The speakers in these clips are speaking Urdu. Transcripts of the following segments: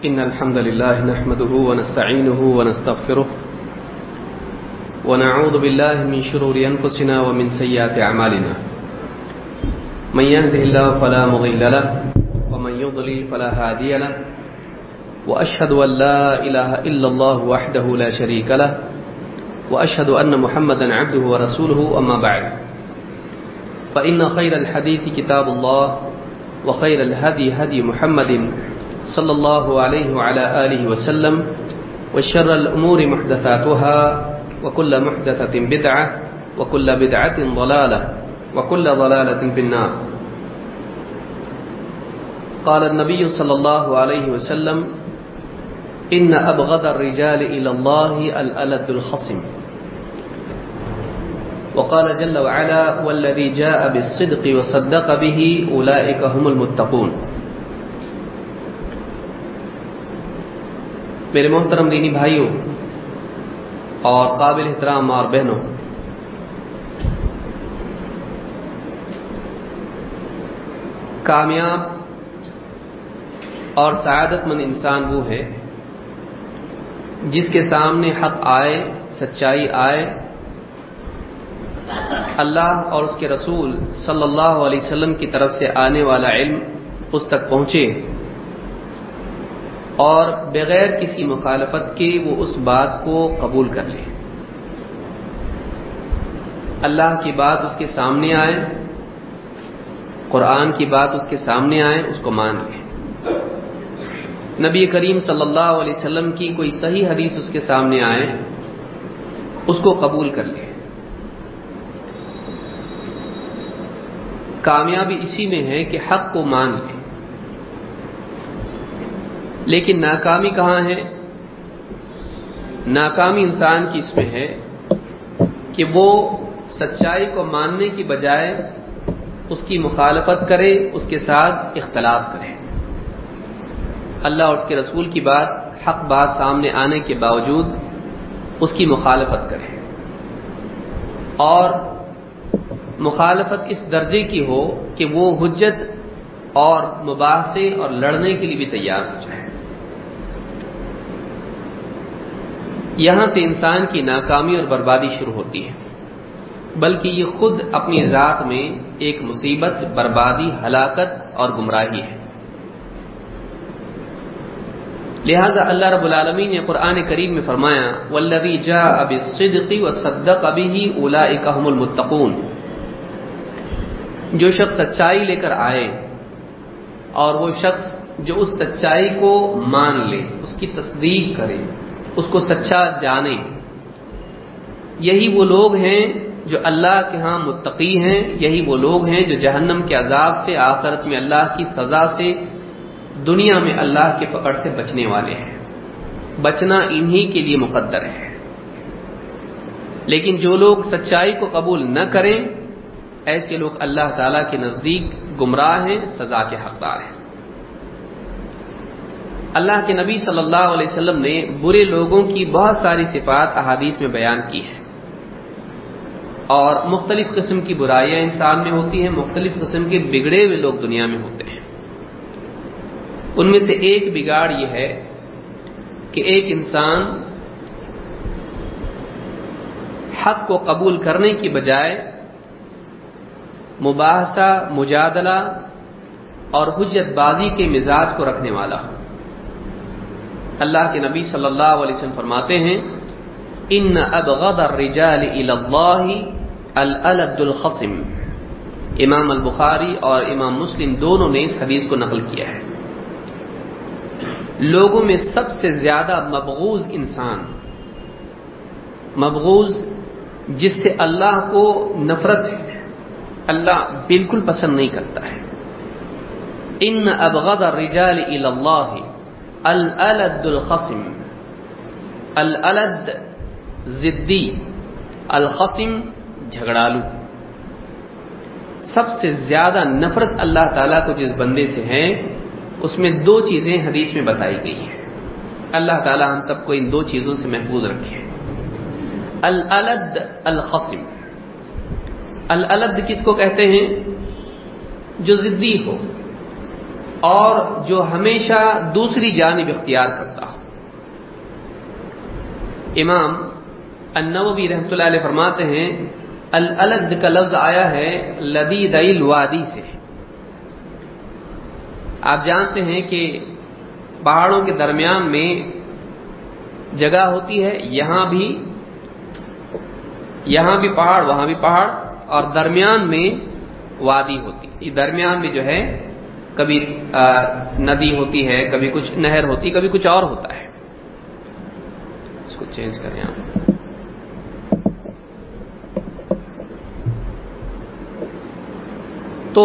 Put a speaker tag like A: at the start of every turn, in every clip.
A: إن الحمد لله نحمده ونستعينه ونستغفره ونعوذ بالله من شرور أنفسنا ومن سيئات أعمالنا من يهده الله فلا مضل له ومن يضلل فلا هادي له وأشهد أن لا إله إلا الله وحده لا شريك له وأشهد أن محمدا عبده ورسوله أما بعد فإن خير الحديث كتاب الله وخير الهدي هدي محمد صلى الله عليه وعلى آله وسلم وشر الأمور محدثاتها وكل محدثة بدعة وكل بدعة ضلالة وكل ضلالة في النار. قال النبي صلى الله عليه وسلم إن أبغض الرجال إلى الله الألد الخصم. وقال جل وعلا والذي جاء بالصدق وصدق به أولئك هم المتقون. میرے محترم دینی بھائیوں اور قابل احترام اور بہنوں، کامیاب اور سعادت مند انسان وہ ہے جس کے سامنے حق آئے، سچائی آئے، اللہ اور اس کے رسول صلی اللہ علیہ وسلم کی طرف سے آنے والا علم اس تک پہنچے اور بغیر کسی مخالفت کے وہ اس بات کو قبول کر لے، اللہ کی بات اس کے سامنے آئے، قرآن کی بات اس کے سامنے آئے، اس کو مان لے، نبی کریم صلی اللہ علیہ وسلم کی کوئی صحیح حدیث اس کے سامنے آئے، اس کو قبول کر لے. کامیابی اسی میں ہے کہ حق کو مان لے. لیکن ناکامی کہاں ہے؟ ناکامی انسان کی اس میں ہے کہ وہ سچائی کو ماننے کی بجائے اس کی مخالفت کرے، اس کے ساتھ اختلاف کرے، اللہ اور اس کے رسول کی بات، حق بات سامنے آنے کے باوجود اس کی مخالفت کرے، اور مخالفت اس درجے کی ہو کہ وہ حجت اور مباحثے اور لڑنے کے لیے بھی تیار ہو جائے. یہاں سے انسان کی ناکامی اور بربادی شروع ہوتی ہے، بلکہ یہ خود اپنی ذات میں ایک مصیبت، بربادی، ہلاکت اور گمراہی ہے. لہذا اللہ رب العالمین نے قرآن کریم میں فرمایا والذی جاء بالصدق وصدق به اولئک هم المتقون. جو شخص سچائی لے کر آئے اور وہ شخص جو اس سچائی کو مان لے، اس کی تصدیق کرے، اس کو سچا جانے، یہی وہ لوگ ہیں جو اللہ کے ہاں متقی ہیں، یہی وہ لوگ ہیں جو جہنم کے عذاب سے، آخرت میں اللہ کی سزا سے، دنیا میں اللہ کے پکڑ سے بچنے والے ہیں. بچنا انہی کے لیے مقدر ہے. لیکن جو لوگ سچائی کو قبول نہ کریں، ایسے لوگ اللہ تعالیٰ کے نزدیک گمراہ ہیں، سزا کے حقدار ہیں. اللہ کے نبی صلی اللہ علیہ وسلم نے برے لوگوں کی بہت ساری صفات احادیث میں بیان کی ہیں، اور مختلف قسم کی برائیاں انسان میں ہوتی ہیں، مختلف قسم کے بگڑے ہوئے لوگ دنیا میں ہوتے ہیں. ان میں سے ایک بگاڑ یہ ہے کہ ایک انسان حق کو قبول کرنے کی بجائے مباحثہ، مجادلہ اور حجت بازی کے مزاج کو رکھنے والا ہو. اللہ کے نبی صلی اللہ علیہ وسلم فرماتے ہیں ان ابغض الرجال الى اللہ الالد الخصم. امام البخاری اور امام مسلم دونوں نے اس حدیث کو نقل کیا ہے. لوگوں میں سب سے زیادہ مبغوض انسان، مبغوض جس سے اللہ کو نفرت ہے، اللہ بالکل پسند نہیں کرتا ہے. ان ابغض الرجال الى اللہ الالد الخصم. الالد ضدی، الخصم جھگڑالو. سب سے زیادہ نفرت اللہ تعالیٰ کو جس بندے سے ہے، اس میں دو چیزیں حدیث میں بتائی گئی ہیں. اللہ تعالیٰ ہم سب کو ان دو چیزوں سے محفوظ رکھے. الالد الخصم. الالد کس کو کہتے ہیں؟ جو ضدی ہو، اور جو ہمیشہ دوسری جانب اختیار کرتا ہو. امام النووی رحمۃ اللہ علیہ فرماتے ہیں الالد کا لفظ آیا ہے لدید الوادی سے. آپ جانتے ہیں کہ پہاڑوں کے درمیان میں جگہ ہوتی ہے، یہاں بھی پہاڑ وہاں بھی پہاڑ، اور درمیان میں وادی ہوتی ہے. یہ درمیان میں جو ہے کبھی ندی ہوتی ہے، کبھی کچھ نہر ہوتی، کبھی کچھ اور ہوتا ہے. اس کو چینج کریں آپ. تو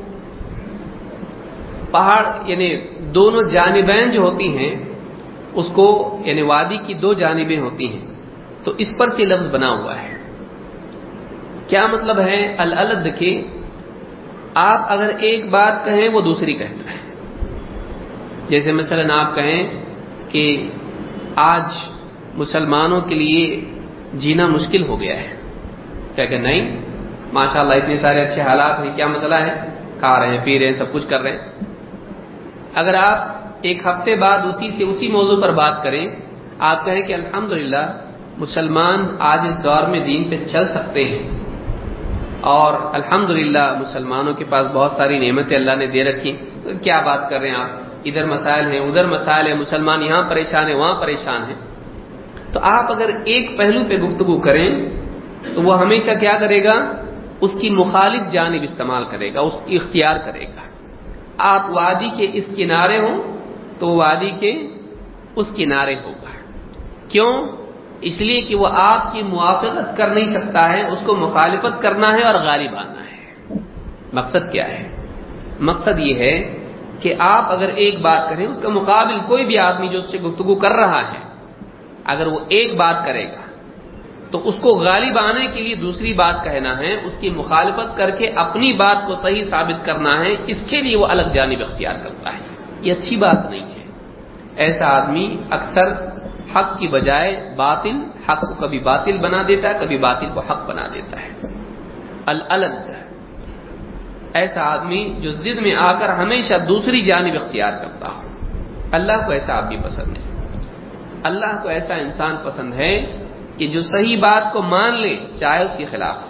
A: پہاڑ یعنی دونوں جانبین جو ہوتی ہیں اس کو یعنی وادی کی دو جانبیں ہوتی ہیں، تو اس پر سے لفظ بنا ہوا ہے. کیا مطلب ہے الالد کے؟ آپ اگر ایک بات کہیں وہ دوسری کہتا ہے. جیسے مثلا آپ کہیں کہ آج مسلمانوں کے لیے جینا مشکل ہو گیا ہے، کیا کہ نہیں ماشاءاللہ اتنے سارے اچھے حالات ہیں، کیا مسئلہ ہے؟ کھا رہے ہیں، پی رہے ہیں، سب کچھ کر رہے ہیں. اگر آپ ایک ہفتے بعد اسی موضوع پر بات کریں، آپ کہیں کہ الحمدللہ مسلمان آج اس دور میں دین پہ چل سکتے ہیں، اور الحمدللہ مسلمانوں کے پاس بہت ساری نعمتیں اللہ نے دے رکھی، تو کیا بات کر رہے ہیں آپ؟ ادھر مسائل ہیں، ادھر مسائل ہیں، مسلمان یہاں پریشان ہیں، وہاں پریشان ہیں. تو آپ اگر ایک پہلو پہ گفتگو کریں تو وہ ہمیشہ کیا کرے گا؟ اس کی مخالف جانب استعمال کرے گا، اس کی اختیار کرے گا. آپ وادی کے اس کنارے ہوں تو وادی کے اس کنارے ہوگا. کیوں؟ اس لیے کہ وہ آپ کی موافقت کر نہیں سکتا ہے، اس کو مخالفت کرنا ہے اور غالب آنا ہے. مقصد کیا ہے؟ مقصد یہ ہے کہ آپ اگر ایک بات کریں، اس کا مقابل کوئی بھی آدمی جو اس سے گفتگو کر رہا ہے اگر وہ ایک بات کرے گا تو اس کو غالب آنے کے لیے دوسری بات کہنا ہے، اس کی مخالفت کر کے اپنی بات کو صحیح ثابت کرنا ہے. اس کے لیے وہ الگ جانب اختیار کرتا ہے. یہ اچھی بات نہیں ہے. ایسا آدمی اکثر حق کی بجائے باطل، حق کو کبھی باطل بنا دیتا ہے، کبھی باطل کو حق بنا دیتا ہے. الالد ایسا آدمی جو ضد میں آ کر ہمیشہ دوسری جانب اختیار کرتا ہو. اللہ کو ایسا آدمی پسند ہے. اللہ کو ایسا انسان پسند ہے کہ جو صحیح بات کو مان لے چاہے اس کے خلاف.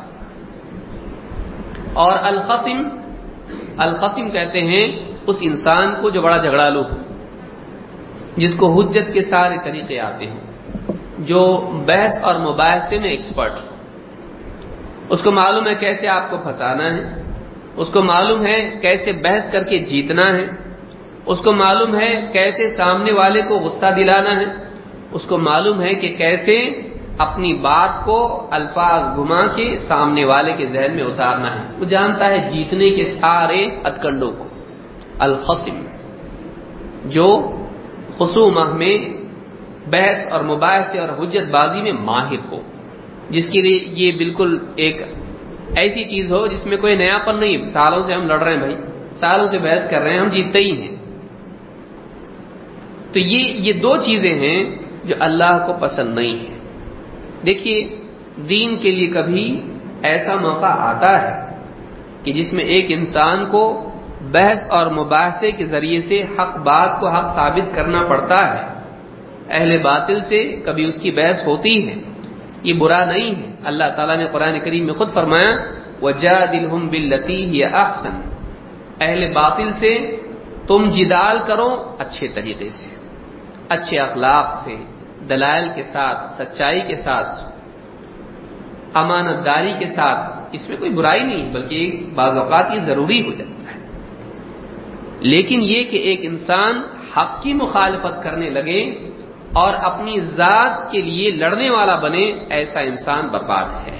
A: اور الخصم کہتے ہیں اس انسان کو جو بڑا جھگڑالو ہو، جس کو حجت کے سارے طریقے آتے ہیں، جو بحث اور مباحثے میں ایکسپرٹ ہو. اس کو معلوم ہے کیسے آپ کو پھنسانا ہے، اس کو معلوم ہے کیسے بحث کر کے جیتنا ہے، اس کو معلوم ہے کیسے سامنے والے کو غصہ دلانا ہے، اس کو معلوم ہے کہ کیسے اپنی بات کو الفاظ گھما کے سامنے والے کے ذہن میں اتارنا ہے. وہ جانتا ہے جیتنے کے سارے ہتھکنڈوں کو. الخصم جو خصومہ میں بحث اور مباحثے اور حجت بازی میں ماہر ہو، جس کے لیے یہ بالکل ایک ایسی چیز ہو جس میں کوئی نیا پن نہیں. سالوں سے ہم لڑ رہے ہیں بھائی، سالوں سے بحث کر رہے ہیں، ہم جیتتے ہی ہیں. تو یہ دو چیزیں ہیں جو اللہ کو پسند نہیں ہے. دیکھیے دین کے لیے کبھی ایسا موقع آتا ہے کہ جس میں ایک انسان کو بحث اور مباحثے کے ذریعے سے حق بات کو حق ثابت کرنا پڑتا ہے. اہل باطل سے کبھی اس کی بحث ہوتی ہے، یہ برا نہیں ہے. اللہ تعالیٰ نے قرآن کریم میں خود فرمایا وَجَادِلْهُمْ بِالَّتِي هِيَ أَحْسَنُ. اہل باطل سے تم جدال کرو اچھے طریقے سے، اچھے اخلاق سے، دلائل کے ساتھ، سچائی کے ساتھ، امانت داری کے ساتھ. اس میں کوئی برائی نہیں، بلکہ بعض اوقات یہ ضروری ہو جاتا ہے. لیکن یہ کہ ایک انسان حق کی مخالفت کرنے لگے اور اپنی ذات کے لیے لڑنے والا بنے، ایسا انسان برباد ہے.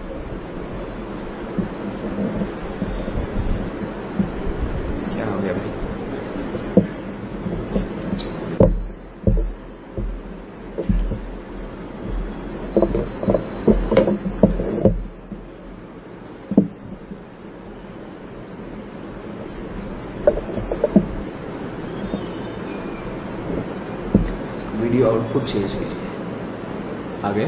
A: کیا ہو گیا بھائی؟ ویڈیو آؤٹ پٹ چینج کیجیے. آگے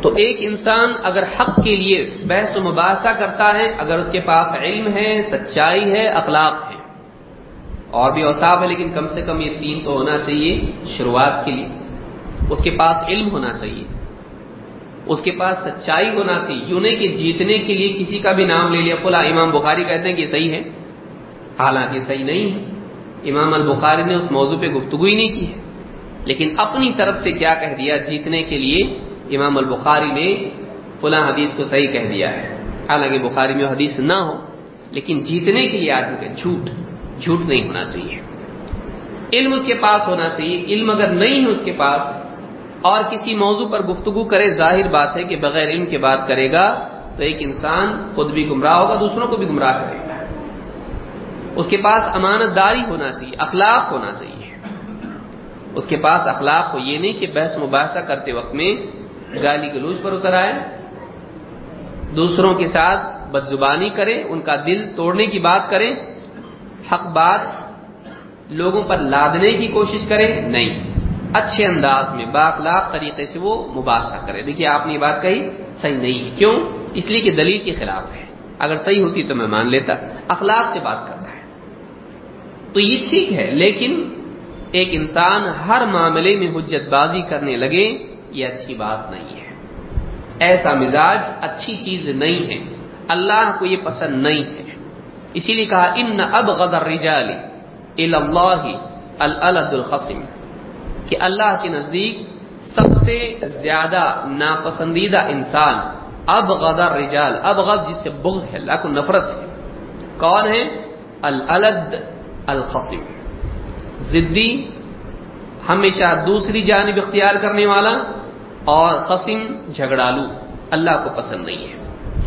A: تو ایک انسان اگر حق کے لیے بحث و مباحثہ کرتا ہے، اگر اس کے پاس علم ہے، سچائی ہے، اخلاق ہے، اور بھی اوصاف ہے، لیکن کم سے کم یہ 3 تو ہونا چاہیے شروعات کے لیے. اس کے پاس علم ہونا چاہیے، اس کے پاس سچائی ہونا چاہیے. یوں نہیں کہ جیتنے کے لیے کسی کا بھی نام لے لیا، فلاں امام بخاری کہتے ہیں کہ صحیح ہے، حالانکہ صحیح نہیں ہے. امام البخاری نے اس موضوع پہ گفتگو ہی نہیں کی ہے، لیکن اپنی طرف سے کیا کہہ دیا، جیتنے کے لیے امام البخاری نے فلاں حدیث کو صحیح کہہ دیا ہے، حالانکہ بخاری میں حدیث نہ ہو، لیکن جیتنے کے لیے آدمی کا جھوٹ نہیں ہونا چاہیے. علم اس کے پاس ہونا چاہیے. علم اگر نہیں ہے اس کے پاس اور کسی موضوع پر گفتگو کرے، ظاہر بات ہے کہ بغیر علم کے بات کرے گا تو ایک انسان خود بھی گمراہ ہوگا، دوسروں کو بھی گمراہ کرے گا. اس کے پاس امانت داری ہونا چاہیے، اخلاق ہونا چاہیے. اس کے پاس اخلاق ہو، یہ نہیں کہ بحث مباحثہ کرتے وقت میں گالی گلوچ پر اتر آئے، دوسروں کے ساتھ بدزبانی کرے، ان کا دل توڑنے کی بات کرے، حق بات لوگوں پر لادنے کی کوشش کرے. نہیں، اچھے انداز میں بااخلاق طریقے سے وہ مباحثہ کرے. دیکھیے آپ نے یہ بات کہی صحیح نہیں ہے، کیوں؟ اس لیے کہ دلیل کے خلاف ہے، اگر صحیح ہوتی تو میں مان لیتا. اخلاق سے بات کر رہا ہے تو یہ ٹھیک ہے، لیکن ایک انسان ہر معاملے میں حجت بازی کرنے لگے، یہ اچھی بات نہیں ہے. ایسا مزاج اچھی چیز نہیں ہے، اللہ کو یہ پسند نہیں ہے. اسی لیے کہا ان ابغض الرجال الی اللہ الالد الخصم، کہ اللہ کے نزدیک سب سے زیادہ ناپسندیدہ انسان ابغض الرجال، ابغض جس سے بغض ہے، اللہ کو نفرت ہے، کون ہے؟ الالد الخصم، ضدی، ہمیشہ دوسری جانب اختیار کرنے والا، اور خصم جھگڑالو، اللہ کو پسند نہیں ہے.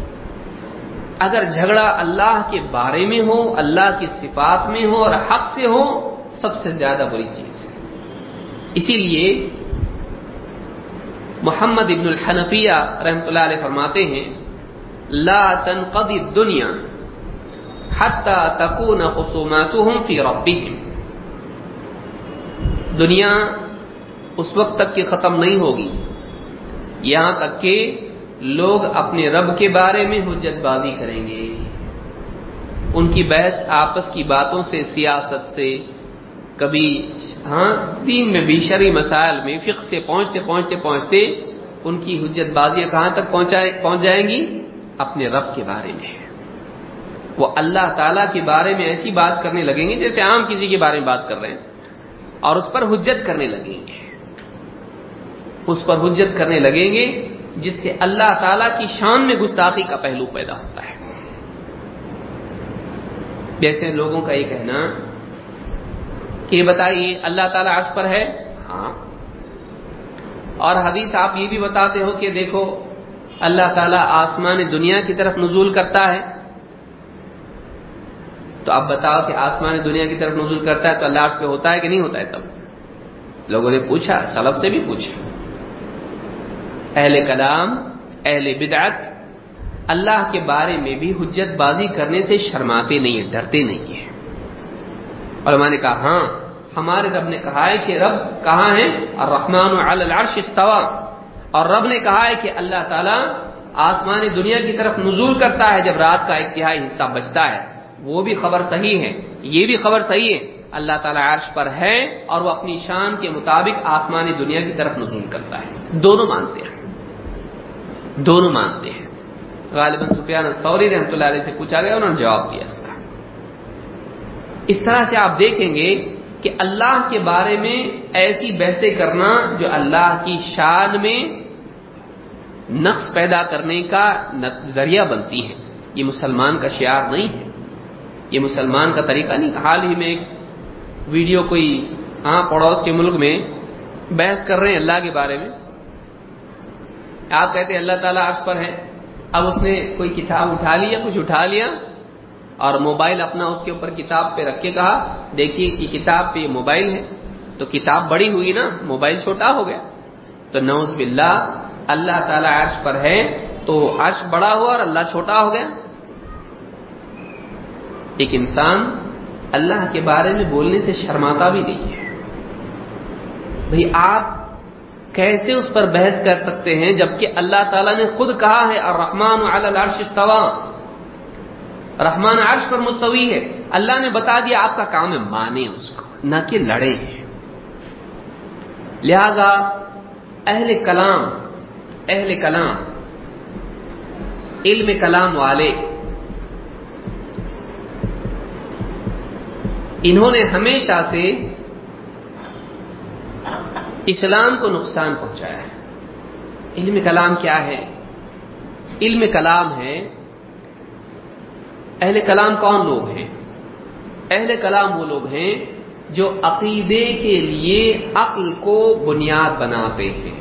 A: اگر جھگڑا اللہ کے بارے میں ہو، اللہ کی صفات میں ہو اور حق سے ہو، سب سے زیادہ بری چیز ہے. اسی لیے محمد ابن الحنفیہ رحمۃ اللہ علیہ فرماتے ہیں لا تنقضی الدنیا حتی تکون خصوماتهم فی ربهم، دنیا اس وقت تک کہ ختم نہیں ہوگی یہاں تک کہ لوگ اپنے رب کے بارے میں حجت بازی کریں گے. ان کی بحث آپس کی باتوں سے، سیاست سے، کبھی دین میں بھی، شرعی مسائل میں، فقہ سے پہنچتے ان کی حجت بازیاں کہاں تک پہنچ جائیں گی؟ اپنے رب کے بارے میں. وہ اللہ تعالیٰ کے بارے میں ایسی بات کرنے لگیں گے جیسے عام کسی کے بارے میں بات کر رہے ہیں، اور اس پر حجت کرنے لگیں گے، اس پر حجت کرنے لگیں گے جس سے اللہ تعالیٰ کی شان میں گستاخی کا پہلو پیدا ہوتا ہے. جیسے لوگوں کا یہ کہنا کہ بتائیے اللہ تعالیٰ عرش پر ہے، ہاں، اور حدیث آپ یہ بھی بتاتے ہو کہ دیکھو اللہ تعالیٰ آسمان دنیا کی طرف نزول کرتا ہے، تو اب بتاؤ کہ آسمان دنیا کی طرف نزول کرتا ہے تو اللہ عرش پہ ہوتا ہے کہ نہیں ہوتا ہے؟ تب لوگوں نے پوچھا، سلف سے بھی پوچھا. اہل کلام، اہل بدعت اللہ کے بارے میں بھی حجت بازی کرنے سے شرماتے نہیں ہیں، ڈرتے نہیں ہیں. علماء نے کہا ہاں، ہمارے رب نے کہا ہے کہ رب کہاں ہے؟ الرحمن علی العرش استوى، اور رب نے کہا ہے کہ اللہ تعالیٰ آسمان دنیا کی طرف نزول کرتا ہے جب رات کا ایک تہائی حصہ بچتا ہے. وہ بھی خبر صحیح ہے، یہ بھی خبر صحیح ہے، اللہ تعالیٰ عرش پر ہے اور وہ اپنی شان کے مطابق آسمان دنیا کی طرف نزول کرتا ہے. دونوں مانتے ہیں، دونوں مانتے ہیں. غالباً سفیان الثوری رحمۃ اللہ علیہ سے پوچھا گیا، انہوں نے جواب دیا اس کا. اس طرح سے آپ دیکھیں گے کہ اللہ کے بارے میں ایسی بحثیں کرنا جو اللہ کی شان میں نقص پیدا کرنے کا ذریعہ بنتی ہیں، یہ مسلمان کا شعار نہیں ہے، یہ مسلمان کا طریقہ نہیں. حال ہی میں ایک ویڈیو کوئی پڑوس کے ملک میں بحث کر رہے ہیں اللہ کے بارے میں. آپ کہتے ہیں اللہ تعالیٰ عرش پر ہے، اب اس نے کوئی کتاب اٹھا لیا، کچھ اٹھا لیا اور موبائل اپنا اس کے اوپر کتاب پہ رکھ کے کہا دیکھیے کہ کتاب پہ یہ موبائل ہے، تو کتاب بڑی ہوئی نا، موبائل چھوٹا ہو گیا. تو نعوذ باللہ، اللہ تعالیٰ عرش پر ہے تو عرش بڑا ہوا اور اللہ چھوٹا ہو گیا. ایک انسان اللہ کے بارے میں بولنے سے شرماتا بھی نہیں ہے. بھئی آپ کیسے اس پر بحث کر سکتے ہیں جبکہ اللہ تعالیٰ نے خود کہا ہے الرحمن علی العرش استوى، رحمان عرش پر مستوی ہے. اللہ نے بتا دیا آپ کا کام ہے مانے اس کو، نہ کہ لڑے. لہذا اہل کلام علم کلام والے انہوں نے ہمیشہ سے اسلام کو نقصان پہنچایا ہے. علم کلام کیا ہے؟ علم کلام ہے، اہل کلام کون لوگ ہیں؟ اہل کلام وہ لوگ ہیں جو عقیدے کے لیے عقل کو بنیاد بناتے ہیں.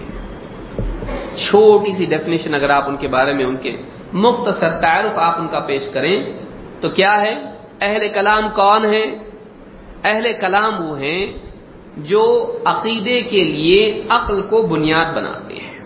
A: چھوٹی سی ڈیفینیشن اگر آپ ان کے بارے میں، ان کے مختصر تعارف آپ ان کا پیش کریں تو کیا ہے؟ اہل کلام کون ہیں؟ اہل کلام وہ ہیں جو عقیدے کے لیے عقل کو بنیاد بناتے ہیں.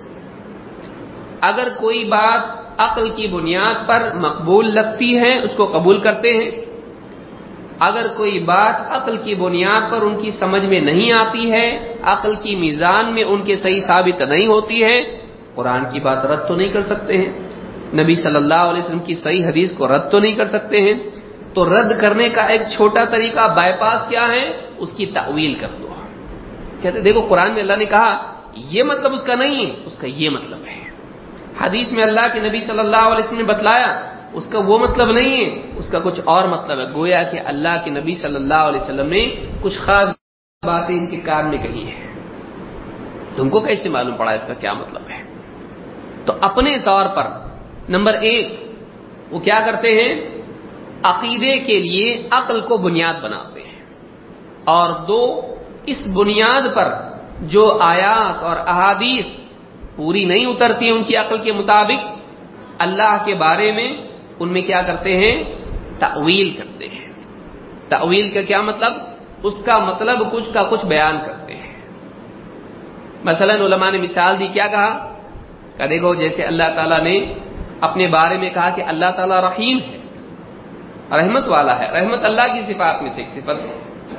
A: اگر کوئی بات عقل کی بنیاد پر مقبول لگتی ہے اس کو قبول کرتے ہیں، اگر کوئی بات عقل کی بنیاد پر ان کی سمجھ میں نہیں آتی ہے، عقل کی میزان میں ان کے صحیح ثابت نہیں ہوتی ہے، قرآن کی بات رد تو نہیں کر سکتے ہیں، نبی صلی اللہ علیہ وسلم کی صحیح حدیث کو رد تو نہیں کر سکتے ہیں. تو رد کرنے کا ایک چھوٹا طریقہ بائی پاس کیا ہے؟ اس کی تأویل کر دو. کہتے دیکھو قرآن میں اللہ نے کہا یہ مطلب اس کا نہیں ہے، اس کا یہ مطلب ہے. حدیث میں اللہ کے نبی صلی اللہ علیہ وسلم نے بتلایا اس کا وہ مطلب نہیں ہے، اس کا کچھ اور مطلب ہے. گویا کہ اللہ کے نبی صلی اللہ علیہ وسلم نے کچھ خاص باتیں ان کے کان میں کہی ہیں، تم کو کیسے معلوم پڑا اس کا کیا مطلب ہے؟ تو اپنے طور پر نمبر ایک وہ کیا کرتے ہیں؟ عقیدے کے لیے عقل کو بنیاد بناتے ہیں، اور دو اس بنیاد پر جو آیات اور احادیث پوری نہیں اترتی ان کی عقل کے مطابق، اللہ کے بارے میں ان میں کیا کرتے ہیں؟ تأویل کرتے ہیں. تأویل کا کیا مطلب؟ اس کا مطلب کچھ کا کچھ بیان کرتے ہیں. مثلا علماء نے مثال دی، کیا کہا کہ دیکھو جیسے اللہ تعالیٰ نے اپنے بارے میں کہا کہ اللہ تعالیٰ رحیم ہے، رحمت والا ہے. رحمت اللہ کی صفات میں سے ایک صفت ہے.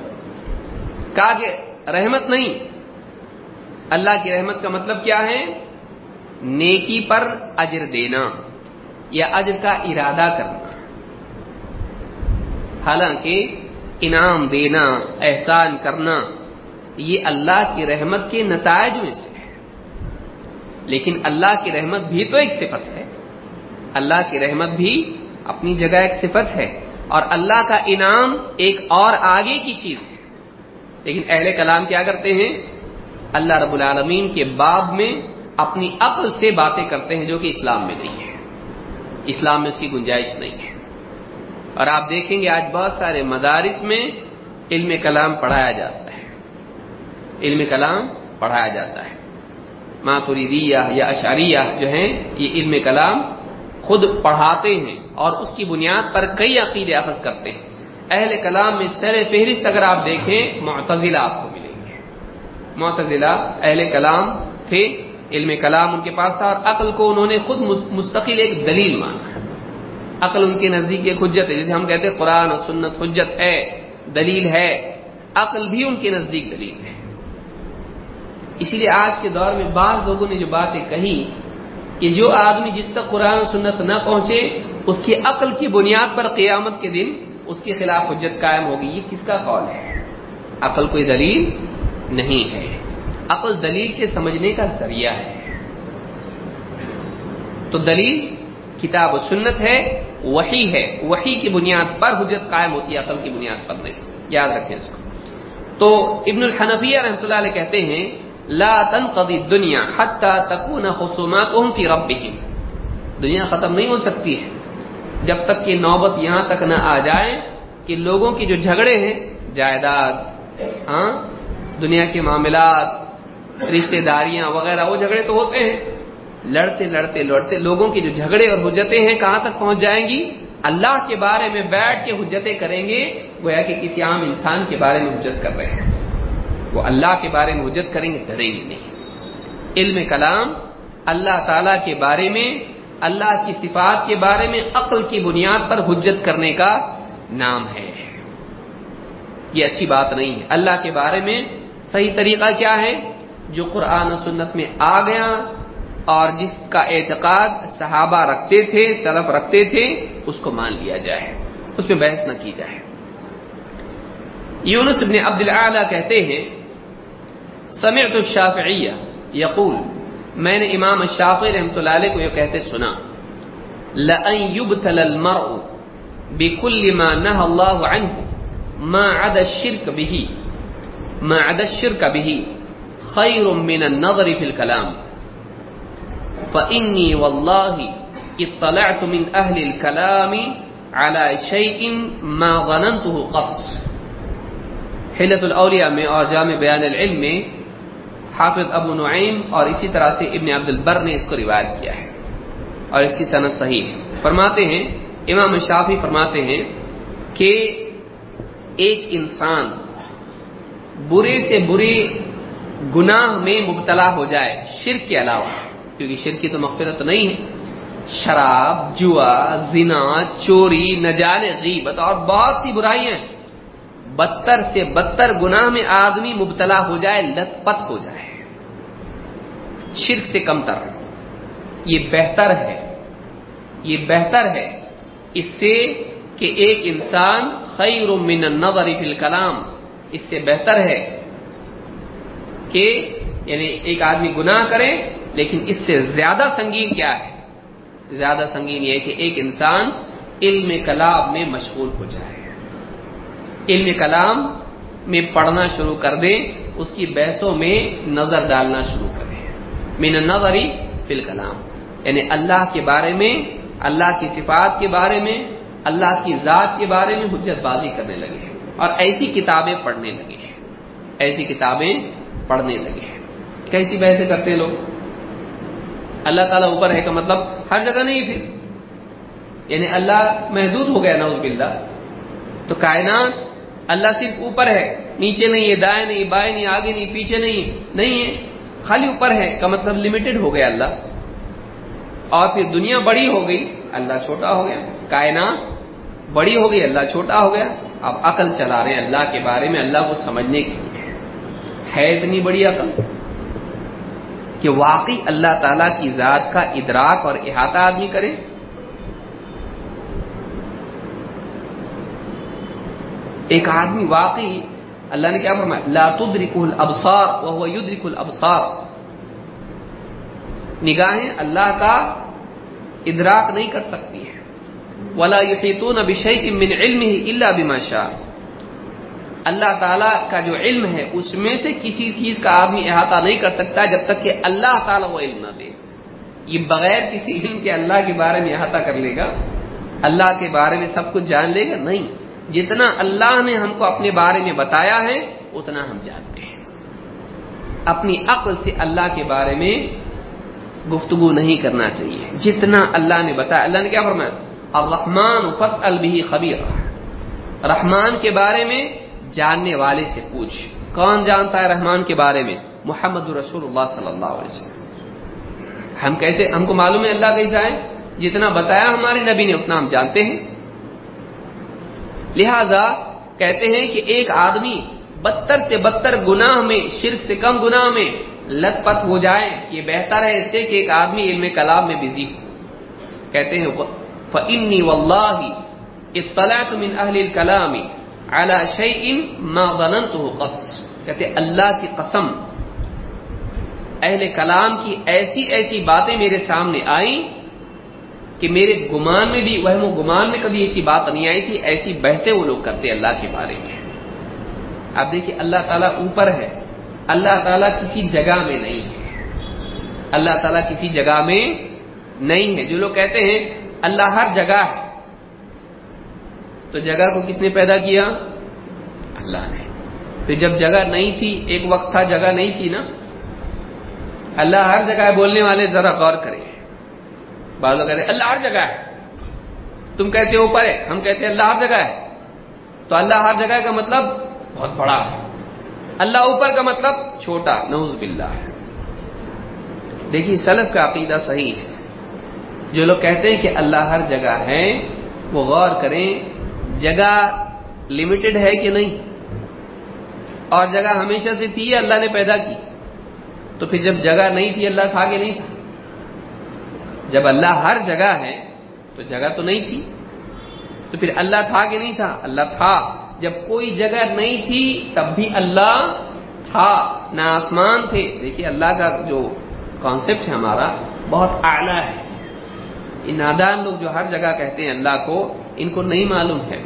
A: کہا کہ رحمت نہیں، اللہ کی رحمت کا مطلب کیا ہے؟ نیکی پر اجر دینا یا اجر کا ارادہ کرنا. حالانکہ انعام دینا، احسان کرنا یہ اللہ کی رحمت کے نتائج میں سے ہے، لیکن اللہ کی رحمت بھی تو ایک صفت ہے. اللہ کی رحمت بھی اپنی جگہ ایک صفت ہے، اور اللہ کا انعام ایک اور آگے کی چیز ہے. لیکن اہل کلام کیا کرتے ہیں؟ اللہ رب العالمین کے باب میں اپنی عقل سے باتیں کرتے ہیں جو کہ اسلام میں نہیں ہے، اسلام میں اس کی گنجائش نہیں ہے. اور آپ دیکھیں گے آج بہت سارے مدارس میں علم کلام پڑھایا جاتا ہے، علم کلام پڑھایا جاتا ہے. ماتریدیہ یا اشعریہ جو ہیں یہ علم کلام خود پڑھاتے ہیں اور اس کی بنیاد پر کئی عقیدے اخذ کرتے ہیں. اہل کلام میں سر فہرست اگر آپ دیکھیں معتزلہ آپ کو ملیں گے. معتزلہ اہل کلام تھے، علم کلام ان کے پاس تھا، اور عقل کو انہوں نے خود مستقل ایک دلیل مانا. عقل ان کے نزدیک ایک حجت ہے، جیسے ہم کہتے ہیں قرآن اور سنت حجت ہے، دلیل ہے. عقل بھی ان کے نزدیک دلیل ہے. اسی لیے آج کے دور میں بعض لوگوں نے جو باتیں کہی کہ جو آدمی جس تک قرآن و سنت نہ پہنچے اس کی عقل کی بنیاد پر قیامت کے دن اس کے خلاف حجت قائم ہوگی، یہ کس کا قول ہے؟ عقل کوئی دلیل نہیں ہے، عقل دلیل کے سمجھنے کا ذریعہ ہے. تو دلیل کتاب و سنت ہے، وحی ہے، وحی کی بنیاد پر حجت قائم ہوتی ہے، عقل کی بنیاد پر نہیں. یاد رکھیں اس کو. تو ابن الحنفیہ رحمۃ اللہ علیہ کہتے ہیں لا تنقضی الدنیا حتی تکون خصوماتهم فی ربهم. دنیا ختم نہیں ہو سکتی ہے جب تک کہ نوبت یہاں تک نہ آ جائے کہ لوگوں کے جو جھگڑے ہیں، جائیداد، دنیا کے معاملات، رشتہ داریاں وغیرہ، وہ جھگڑے تو ہوتے ہیں. لڑتے لوگوں کے جو جھگڑے اور حجتیں ہیں کہاں تک پہنچ جائیں گی؟ اللہ کے بارے میں بیٹھ کے حجتیں کریں گے گویا کہ کسی عام انسان کے بارے میں حجت کر رہے ہیں. وہ اللہ کے بارے میں حجت کریں گے، ڈریں گے نہیں. علم کلام اللہ تعالی کے بارے میں، اللہ کی صفات کے بارے میں عقل کی بنیاد پر حجت کرنے کا نام ہے. یہ اچھی بات نہیں ہے. اللہ کے بارے میں صحیح طریقہ کیا ہے؟ جو قرآن و سنت میں آ گیا اور جس کا اعتقاد صحابہ رکھتے تھے، سلف رکھتے تھے، اس کو مان لیا جائے، اس میں بحث نہ کی جائے۔ یونس بن عبد الاعلی کہتے ہیں سمعت الشافعی یقول، میں نے امام الشافعی رحمۃ اللہ علیہ کو یہ کہتے سنا، لَأَن يُبْتَلَى الْمَرْءُ بِكُلِّ مَا نَهَى اللَّهُ عَنْهُ مَا عَدَى الشِّرْكَ بِهِ خَيْرٌ مِّنَ النَّظَرِ فِي الْكَلَامِ فَإِنِّي وَاللَّهِ اطَّلَعْتُ مِنْ أَهْلِ الْكَلَامِ عَلَى شَيْءٍ مَا ظَنَنْتُهُ قَطْ۔ حلۃ الاولیاء میں اور جامع بیان العلم میں حافظ ابو نعیم اور اسی طرح سے ابن عبد البر نے اس کو روایت کیا ہے اور اس کی سند صحیح ہے۔ فرماتے ہیں امام شافعی فرماتے ہیں کہ ایک انسان برے سے برے گناہ میں مبتلا ہو جائے شرک کے علاوہ، کیونکہ شرک کی تو مغفرت نہیں ہے، شراب، جوا، زنا، چوری، نہ جانے غیبت اور بہت سی برائیاں ہیں، بدتر سے بدتر گناہ میں آدمی مبتلا ہو جائے، لت پت ہو جائے شرک سے کم تر، یہ بہتر ہے اس سے کہ ایک انسان خیر من النظر فی الکلام، اس سے بہتر ہے کہ یعنی ایک آدمی گناہ کرے، لیکن اس سے زیادہ سنگین کیا ہے؟ زیادہ سنگین یہ ہے کہ ایک انسان علم کلام میں مشغول ہو جائے، علم کلام میں پڑھنا شروع کر دے، اس کی بحثوں میں نظر ڈالنا شروع کرے، من النظر فی الکلام، یعنی اللہ کے بارے میں، اللہ کی صفات کے بارے میں، اللہ کی ذات کے بارے میں حجت بازی کرنے لگے اور ایسی کتابیں پڑھنے لگے۔ کیسی بحثیں کرتے ہیں لوگ؟ اللہ تعالیٰ اوپر ہے کا مطلب ہر جگہ نہیں، پھر یعنی اللہ محدود ہو گیا نعوذ باللہ، تو کائنات اللہ صرف اوپر ہے، نیچے نہیں ہے، دائیں نہیں، بائیں نہیں، آگے نہیں، پیچھے نہیں ہے، خالی اوپر ہے کا مطلب لمیٹڈ ہو گیا اللہ، اور پھر دنیا بڑی ہو گئی، اللہ چھوٹا ہو گیا، کائنات بڑی ہو گئی، اللہ چھوٹا ہو گیا۔ اب عقل چلا رہے ہیں اللہ کے بارے میں، اللہ کو سمجھنے کے لیے، ہے اتنی بڑی عقل کہ واقعی اللہ تعالیٰ کی ذات کا ادراک اور احاطہ آدمی کرے؟ ایک آدمی واقعی، اللہ نے کیا فرمایا؟ لا تدرکہ الابصار وہو یدرک الابصار، نگاہیں اللہ کا ادراک نہیں کر سکتی ہیں، ولا یحیطون بشیء من علمہ الا بما شاء، اللہ تعالیٰ کا جو علم ہے اس میں سے کسی چیز کا آدمی احاطہ نہیں کر سکتا جب تک کہ اللہ تعالیٰ وہ علم نہ دے۔ یہ بغیر کسی علم کے اللہ کے بارے میں احاطہ کر لے گا، اللہ کے بارے میں سب کچھ جان لے گا؟ نہیں، جتنا اللہ نے ہم کو اپنے بارے میں بتایا ہے اتنا ہم جانتے ہیں۔ اپنی عقل سے اللہ کے بارے میں گفتگو نہیں کرنا چاہیے، جتنا اللہ نے بتایا۔ اللہ نے کیا فرمایا؟ الرحمن فاسأل به خبیرا، رحمان کے بارے میں جاننے والے سے پوچھ۔ کون جانتا ہے رحمان کے بارے میں؟ محمد رسول اللہ صلی اللہ علیہ وسلم۔ ہم کو معلوم ہے اللہ کیسا ہے؟ جتنا بتایا ہمارے نبی نے اتنا ہم جانتے ہیں۔ لہذا کہتے ہیں کہ ایک آدمی بدتر سے بدتر گناہ میں، شرک سے کم گناہ میں لت پت ہو جائے، یہ بہتر ہے اس سے کہ ایک آدمی علم کلام میں بزی ہو۔ کہتے ہیں فَإِنِّي وَاللَّهِ اطَّلَعْتُ مِنْ أَهْلِ الْكَلَامِ عَلَى شَيْءٍ مَا ظَنَنْتُهُ قَطْ، کہتے ہیں اللہ کی قسم، اہل کلام کی ایسی باتیں میرے سامنے آئیں کہ میرے گمان میں بھی، وہم و گمان میں کبھی ایسی بات نہیں آئی تھی، ایسی بحثیں وہ لوگ کرتے اللہ کے بارے میں۔ آپ دیکھیے اللہ تعالیٰ اوپر ہے، اللہ تعالیٰ کسی جگہ میں نہیں ہے، اللہ تعالیٰ کسی جگہ میں نہیں ہے۔ جو لوگ کہتے ہیں اللہ ہر جگہ ہے، تو جگہ کو کس نے پیدا کیا؟ اللہ نے۔ پھر جب جگہ نہیں تھی، ایک وقت تھا جگہ نہیں تھی نا، اللہ ہر جگہ ہے بولنے والے ذرا غور کریں۔ بعض لوگ کہتے ہیں اللہ ہر جگہ ہے، تم کہتے ہو اوپر ہے، ہم کہتے ہیں اللہ ہر جگہ ہے، تو اللہ ہر جگہ کا مطلب بہت بڑا ہے، اللہ اوپر کا مطلب چھوٹا، نعوذ باللہ ہے۔ دیکھیے سلف کا عقیدہ صحیح ہے۔ جو لوگ کہتے ہیں کہ اللہ ہر جگہ ہے، وہ غور کریں جگہ لمیٹڈ ہے کہ نہیں، اور جگہ ہمیشہ سے تھی اللہ نے پیدا کی۔ تو پھر جب جگہ نہیں تھی اللہ تھا کہ نہیں تھا؟ جب اللہ ہر جگہ ہے تو جگہ تو نہیں تھی، تو پھر اللہ تھا کہ نہیں تھا؟ اللہ تھا۔ جب کوئی جگہ نہیں تھی تب بھی اللہ تھا، نہ آسمان تھے۔ دیکھیے اللہ کا جو کانسیپٹ ہے ہمارا بہت اعلیٰ ہے۔ ان نادان لوگ جو ہر جگہ کہتے ہیں اللہ کو، ان کو نہیں معلوم ہے۔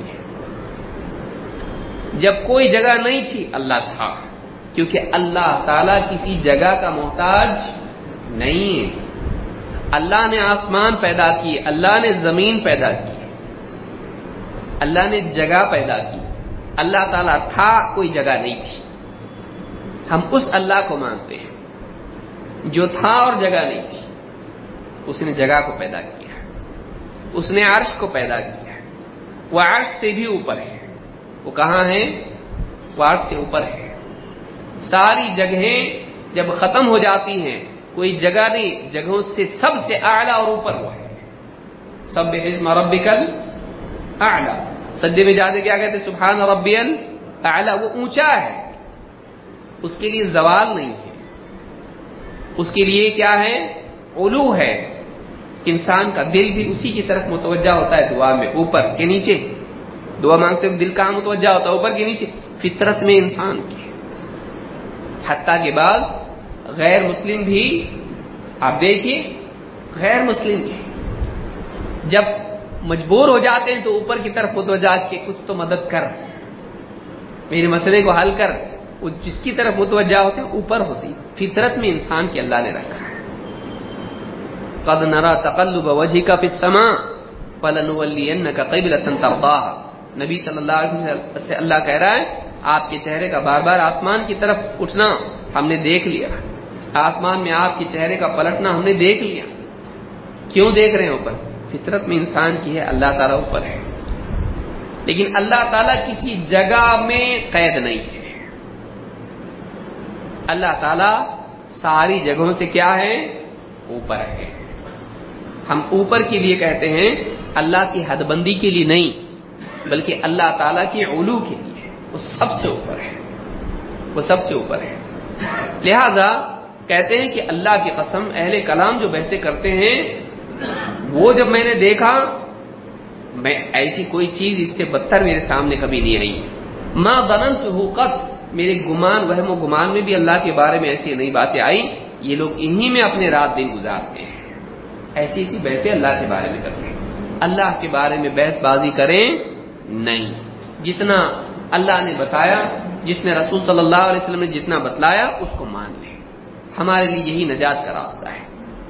A: جب کوئی جگہ نہیں تھی اللہ تھا، کیونکہ اللہ تعالیٰ کسی جگہ کا محتاج نہیں ہے۔ اللہ نے آسمان پیدا کی، اللہ نے زمین پیدا کی، اللہ نے جگہ پیدا کی۔ اللہ تعالیٰ تھا، کوئی جگہ نہیں تھی۔ ہم اس اللہ کو مانتے ہیں جو تھا اور جگہ نہیں تھی۔ اس نے جگہ کو پیدا کیا، اس نے عرش کو پیدا کیا۔ وہ عرش سے بھی اوپر ہے۔ وہ کہاں ہے؟ وہ عرش سے اوپر ہے۔ ساری جگہیں جب ختم ہو جاتی ہیں، کوئی جگہ نہیں، جگہوں سے سب سے اعلیٰ اور اوپر وہ ہے۔ سبح اسم ربک الاعلیٰ۔ سجدے میں جاتے کیا کہتے؟ سبحان ربی الاعلیٰ۔ وہ اونچا ہے، اس کے لیے زوال نہیں ہے، اس کے لیے کیا ہے؟ علو ہے۔ انسان کا دل بھی اسی کی طرف متوجہ ہوتا ہے دعا میں، اوپر کے نیچے۔ دعا مانگتے ہوئے دل کہاں متوجہ ہوتا ہے؟ اوپر کے نیچے، فطرت میں انسان کی۔ حتیٰ کے بعد غیر مسلم بھی آپ دیکھیے، غیر مسلم کے جب مجبور ہو جاتے ہیں تو اوپر کی طرف متوجہ کہ کچھ تو مدد کر، میرے مسئلے کو حل کر۔ وہ جس کی طرف متوجہ ہوتے ہیں اوپر ہوتی، فطرت میں انسان کے اللہ نے رکھا ہے۔ قد نرى تقلب وجهك في السماء فلنولينك قبلة ترضاها۔ نبی صلی اللہ علیہ وسلم سے اللہ کہہ رہا ہے آپ کے چہرے کا بار بار آسمان کی طرف اٹھنا ہم نے دیکھ لیا، آسمان میں آپ کے چہرے کا پلٹنا ہم نے دیکھ لیا۔ کیوں دیکھ رہے ہیں اوپر؟ فطرت میں انسان کی ہے اللہ تعالیٰ اوپر ہے، لیکن اللہ تعالیٰ کسی جگہ میں قید نہیں ہے۔ اللہ تعالیٰ ساری جگہوں سے کیا ہے؟ اوپر ہے۔ ہم اوپر کے لیے کہتے ہیں، اللہ کی حد بندی کے لیے نہیں، بلکہ اللہ تعالیٰ کی علو کے لیے۔ وہ سب سے اوپر ہے، وہ سب سے اوپر ہے۔ لہذا کہتے ہیں کہ اللہ کی قسم، اہل کلام جو بحثیں کرتے ہیں، وہ جب میں نے دیکھا، میں ایسی کوئی چیز اس سے بدتر میرے سامنے کبھی نہیں آئی۔ ما ظننتہ قط، میرے گمان، وہم و گمان میں بھی اللہ کے بارے میں ایسی نئی باتیں آئی۔ یہ لوگ انہی میں اپنے رات دن گزارتے ہیں، ایسی ایسی بحثیں اللہ کے بارے میں کرتے ہیں۔ اللہ کے بارے میں بحث بازی کریں نہیں، جتنا اللہ نے بتایا، جس نے رسول صلی اللہ علیہ وسلم نے جتنا بتلایا اس کو مان لیں، ہمارے لیے یہی نجات کا راستہ ہے۔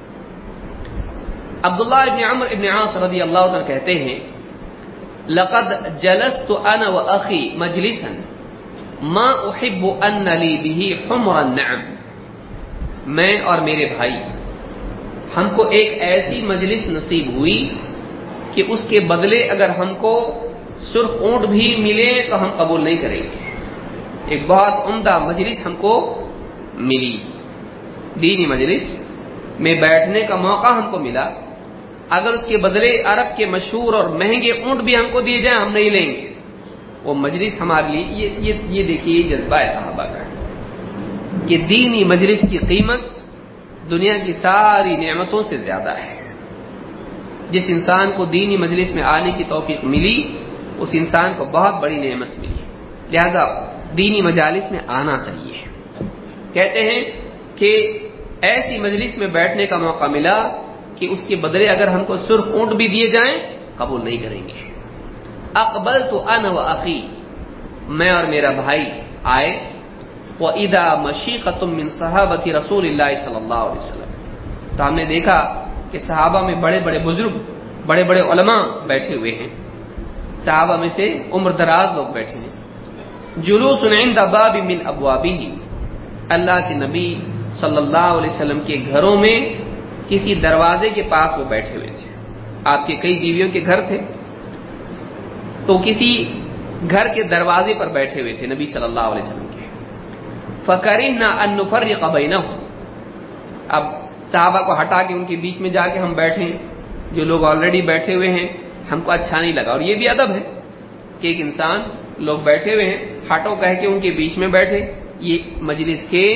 A: عبداللہ ابن عمرو ابن عاص رضی اللہ عنہ کہتے ہیں، لقد جلست انا واخی مجلسا ما احب ان لی به حمر النعم۔ میں اور میرے بھائی، ہم کو ایک ایسی مجلس نصیب ہوئی کہ اس کے بدلے اگر ہم کو سرخ اونٹ بھی ملے تو ہم قبول نہیں کریں گے۔ ایک بہت عمدہ مجلس ہم کو ملی، دینی مجلس میں بیٹھنے کا موقع ہم کو ملا، اگر اس کے بدلے عرب کے مشہور اور مہنگے اونٹ بھی ہم کو دیے جائیں ہم نہیں لیں گے۔ وہ مجلس ہمارے لیے یہ دیکھیے جذبہ ہے صحابہ کا کہ دینی مجلس کی قیمت دنیا کی ساری نعمتوں سے زیادہ ہے۔ جس انسان کو دینی مجلس میں آنے کی توفیق ملی، اس انسان کو بہت بڑی نعمت ملی، لہذا دینی مجالس میں آنا چاہیے۔ کہتے ہیں کہ ایسی مجلس میں بیٹھنے کا موقع ملا کہ اس کے بدلے اگر ہم کو سرخ اونٹ بھی دیے جائیں قبول نہیں کریں گے۔ اقبلت انا واخی، میں اور میرا بھائی آئے، وَإِذَا مَشِيقَةٌ مِّن صَحَابَةِ رَسُولِ اللَّهِ صلی اللہ علیہ وسلم، تو ہم نے دیکھا کہ صحابہ میں بڑے بڑے بزرگ، بڑے بڑے علماء بیٹھے ہوئے ہیں، صحابہ میں سے عمر دراز لوگ بیٹھے ہیں۔ جلوس عند باب من ابوابہ، اللہ کے نبی صلی اللہ علیہ وسلم کے گھروں میں کسی دروازے کے پاس وہ بیٹھے ہوئے تھے۔ آپ کے کئی بیویوں کے گھر تھے، تو کسی گھر کے دروازے پر بیٹھے ہوئے تھے نبی صلی اللہ علیہ وسلم کے۔ فَكَرِهْنَا أَن نُفَرِّقَ بَيْنَهُمْ، اب صحابہ کو ہٹا کے ان کے بیچ میں جا کے ہم بیٹھیں، جو لوگ آلریڈی بیٹھے ہوئے ہیں ہم کو اچھا نہیں لگا، اور یہ بھی ادب ہے کہ ایک انسان، لوگ بیٹھے ہوئے ہیں، ہٹو کہہ کے ان کے بیچ میں بیٹھے، یہ مجلس کے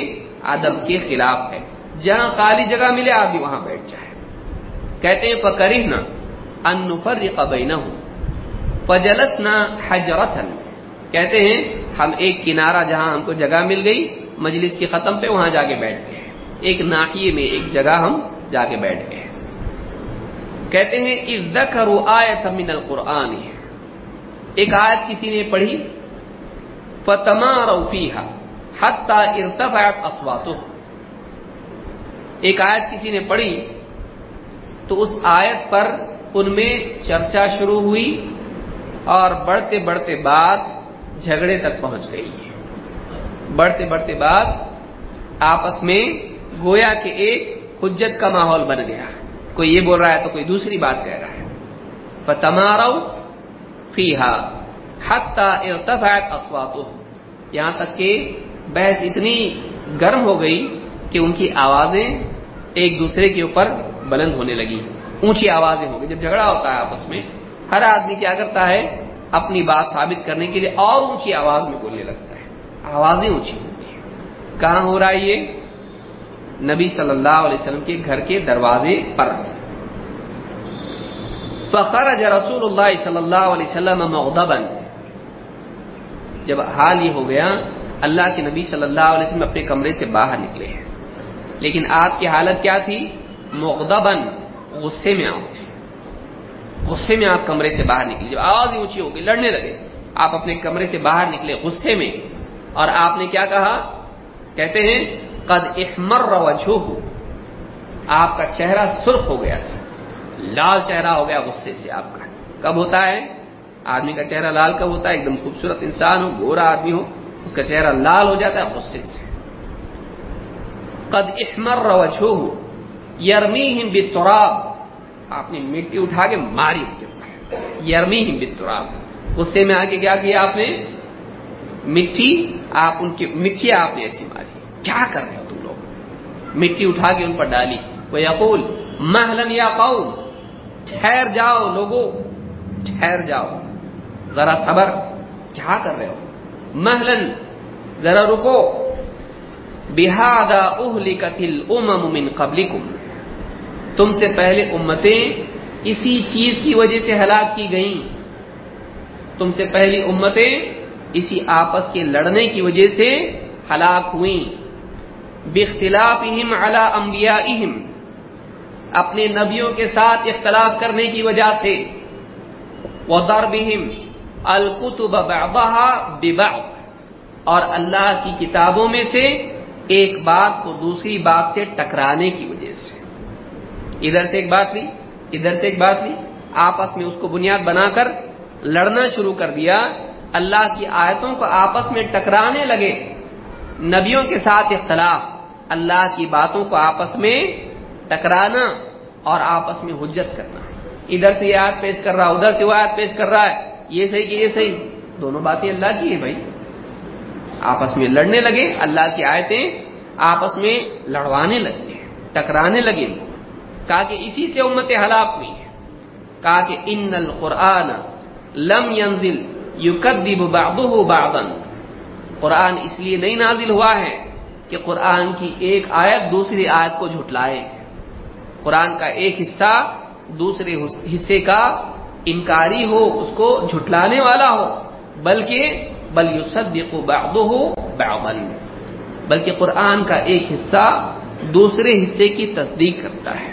A: ادب کے خلاف ہے. جہاں خالی جگہ ملے آدمی وہاں بیٹھ جائے. کہتے ہیں فَكَرِهْنَا أَن نُفَرِّقَ بَيْنَهُمْ فَجَلَسْنَا حَجْرَةً. کہتے ہیں ہم ایک کنارہ جہاں ہم کو جگہ مل گئی مجلس کی ختم پہ وہاں جا کے بیٹھ گئے. ایک ناحیے میں ایک جگہ ہم جا کے بیٹھ گئے. کہتے ہیں اذ ذکروا آیۃ من القرآن. ایک آیت کسی نے پڑھی فتماروا فیہا حتی ارتفعت اصواتهم. ایک آیت کسی نے پڑھی تو اس آیت پر ان میں چرچا شروع ہوئی اور بڑھتے بڑھتے بات جھگڑے تک پہنچ گئی. بڑھتے بڑھتے بات آپس میں گویا کہ ایک حجت کا ماحول بن گیا. کوئی یہ بول رہا ہے تو کوئی دوسری بات کہہ رہا ہے. فَتَمَارَوْا فِيهَا حَتَّى ارْتَفَعَتْ أَصْوَاتُهُمْ. یہاں تک کہ بحث اتنی گرم ہو گئی کہ ان کی آوازیں ایک دوسرے کے اوپر بلند ہونے لگی, اونچی آوازیں ہو گئی. جب جھگڑا ہوتا ہے آپس میں ہر آدمی کیا کرتا ہے اپنی بات ثابت کرنے کے لیے اور اونچی آواز میں بولنے لگتا ہے. آوازیں اونچی ہوتی ہیں. کہاں ہو رہا ہے یہ؟ نبی صلی اللہ علیہ وسلم کے گھر کے دروازے پر. فخرج رسول اللہ صلی اللہ علیہ وسلم مغضبا. جب حال یہ ہو گیا اللہ کے نبی صلی اللہ علیہ وسلم اپنے کمرے سے باہر نکلے ہیں, لیکن آپ کی حالت کیا تھی؟ مغضبا, غصے میں آپ تھے. غصے میں آپ کمرے سے باہر نکلے. جب آواز اونچی ہو گئی لڑنے لگے, آپ اپنے کمرے سے باہر نکلے غصے میں, اور آپ نے کیا کہا؟ کہتے ہیں قد احمر وجهه. آپ کا چہرہ سرخ ہو گیا تھا, لال چہرہ ہو گیا غصے سے آپ کا. کب ہوتا ہے آدمی کا چہرہ لال؟ کب ہوتا ہے؟ ایک دم خوبصورت انسان ہو, گورا آدمی ہو, اس کا چہرہ لال ہو جاتا ہے غصے سے. قد احمر وجهه يرميهم بالتراب. آپ نے مٹی اٹھا کے ماری ان کے اوپر. يرميهم بالتراب, غصے میں آ کے کیا کیا آپ نے؟ مٹی آپ نے ایسی ماری. کیا کر رہے ہو تم لوگ؟ مٹی اٹھا کے ان پر ڈالی. وَيَقُولُ مَهْلًا يَا قَوْمُ. ٹھہر جاؤ لوگو, ٹھہر جاؤ, ذرا صبر. کیا کر رہے ہو؟ مَهْلًا, ذرا رکو. بِهَذَا أُهْلِكَتِ الْأُمَمُ مِنْ قَبْلِكُمْ. تم سے پہلے امتیں اسی چیز کی وجہ سے ہلاک کی گئیں. تم سے پہلی امتیں اسی آپس کے لڑنے کی وجہ سے ہلاک ہوئیں. باختلافہم علی انبیائہم, اپنے نبیوں کے ساتھ اختلاف کرنے کی وجہ سے. وضربہم الکتب بعضها ببعض, اور اللہ کی کتابوں میں سے ایک بات کو دوسری بات سے ٹکرانے کی وجہ سے. ادھر سے ایک بات لی, ادھر سے ایک بات لی, آپس میں اس کو بنیاد بنا کر لڑنا شروع کر دیا. اللہ کی آیتوں کو آپس میں ٹکرانے لگے. نبیوں کے ساتھ اختلاف, اللہ کی باتوں کو آپس میں ٹکرانا اور آپس میں حجت کرنا. ادھر سے یہ آیت پیش کر رہا, ادھر سے وہ آیت پیش کر رہا ہے, یہ صحیح کہ یہ صحیح. دونوں باتیں اللہ کی ہے بھائی. آپس میں لڑنے لگے, اللہ کی آیتیں آپس میں لڑوانے لگے, ٹکرانے لگے. کہا کہ اسی سے امتیں ہلاک ہوئی ہیں. کہا کہ ان القرآن لم ينزل یکذب بعضه بعضا. قرآن اس لیے نہیں نازل ہوا ہے کہ قرآن کی ایک آیت دوسری آیت کو جھٹلائے. قرآن کا ایک حصہ دوسرے حصے کا انکاری ہو, اس کو جھٹلانے والا ہو, بلکہ بل یصدق بعضه بعضا, بلکہ قرآن کا ایک حصہ دوسرے حصے کی تصدیق کرتا ہے.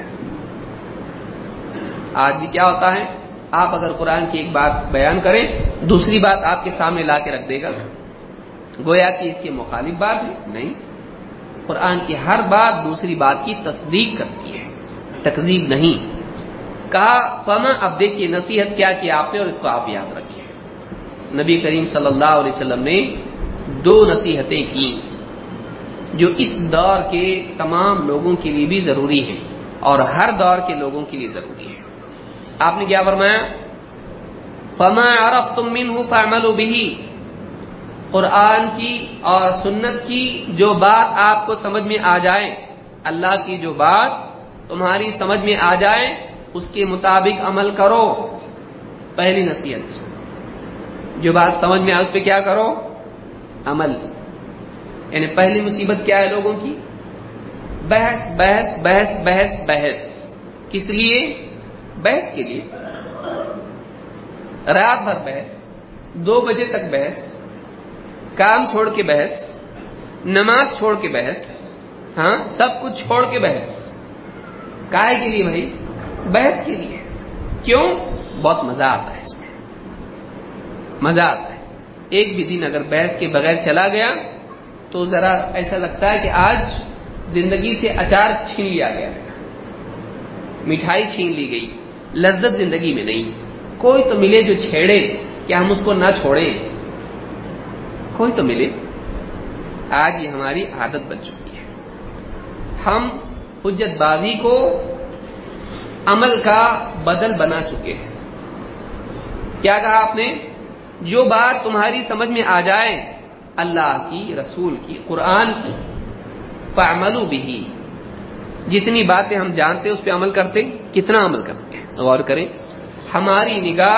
A: آج بھی کیا ہوتا ہے, آپ اگر قرآن کی ایک بات بیان کریں دوسری بات آپ کے سامنے لا کے رکھ دے گا, گویا کہ اس کے مخالف بات ہے. نہیں, قرآن کی ہر بات دوسری بات کی تصدیق کرتی ہے, تکذیب نہیں. کہا فما, اب دیکھیے نصیحت کیا کی آپ نے, اور اس کو آپ یاد رکھیں. نبی کریم صلی اللہ علیہ وسلم نے دو نصیحتیں کی جو اس دور کے تمام لوگوں کے لیے بھی ضروری ہے اور ہر دور کے لوگوں کے لیے ضروری ہے. آپ نے کیا فرمایا؟ فما عرفتم منه فاعملوا به. قرآن کی اور سنت کی جو بات آپ کو سمجھ میں آ جائے, اللہ کی جو بات تمہاری سمجھ میں آ جائے اس کے مطابق عمل کرو. پہلی نصیحت, جو بات سمجھ میں آئے اس پہ کیا کرو؟ عمل. یعنی پہلی مصیبت کیا ہے لوگوں کی؟ بحث بحث بحث بحث بحث. کس لیے؟ بحث کے لیے. رات بھر بحث، 2 بجے تک بحث، کام چھوڑ کے بحث، نماز چھوڑ کے بحث، ہاں سب کچھ چھوڑ کے بحث. کائے کے لیے بھائی؟ بحث کے لیے. کیوں؟ بہت مزہ آتا ہے اس میں، مزہ آتا ہے. ایک بھی دن اگر بحث کے بغیر چلا گیا تو ذرا ایسا لگتا ہے کہ آج زندگی سے اچار چھین لیا گیا، مٹھائی چھین لی گئی، لذت زندگی میں نہیں. کوئی تو ملے جو چھیڑے کہ ہم اس کو نہ چھوڑیں، کوئی تو ملے. آج یہ ہماری عادت بن چکی ہے. ہم حجت بازی کو عمل کا بدل بنا چکے ہیں. کیا کہا آپ نے؟ جو بات تمہاری سمجھ میں آ جائے اللہ کی، رسول کی، قرآن کی، فَاعْمَلُوا بِهِ. جتنی باتیں ہم جانتے اس پہ عمل کرتے. کتنا عمل کرتے ہیں غور کریں. ہماری نگاہ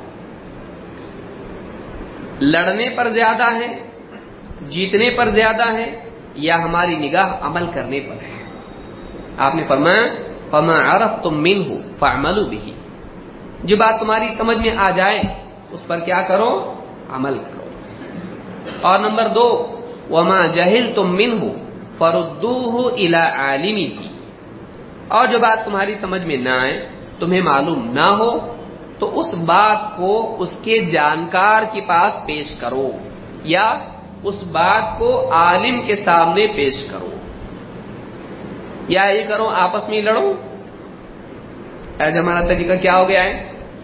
A: لڑنے پر زیادہ ہے، جیتنے پر زیادہ ہے، یا ہماری نگاہ عمل کرنے پر ہے؟ آپ نے فرمایا فَمَا عَرَفْتُم مِّنْهُ فَاعْمَلُوا بِهِ. جو بات تمہاری سمجھ میں آ جائے اس پر کیا کرو؟ عمل کرو. اور نمبر 2 وَمَا جَهِلْتُم مِّنْهُ فَرُدُّوهُ إِلَىٰ عَالِمِهِ. اور جو بات تمہاری سمجھ میں نہ آئے، تمہیں معلوم نہ ہو، تو اس بات کو اس کے جانکار کے پاس پیش کرو، یا اس بات کو عالم کے سامنے پیش کرو. یا یہ کرو آپس میں لڑو. آج ہمارا طریقہ کیا ہو گیا ہے؟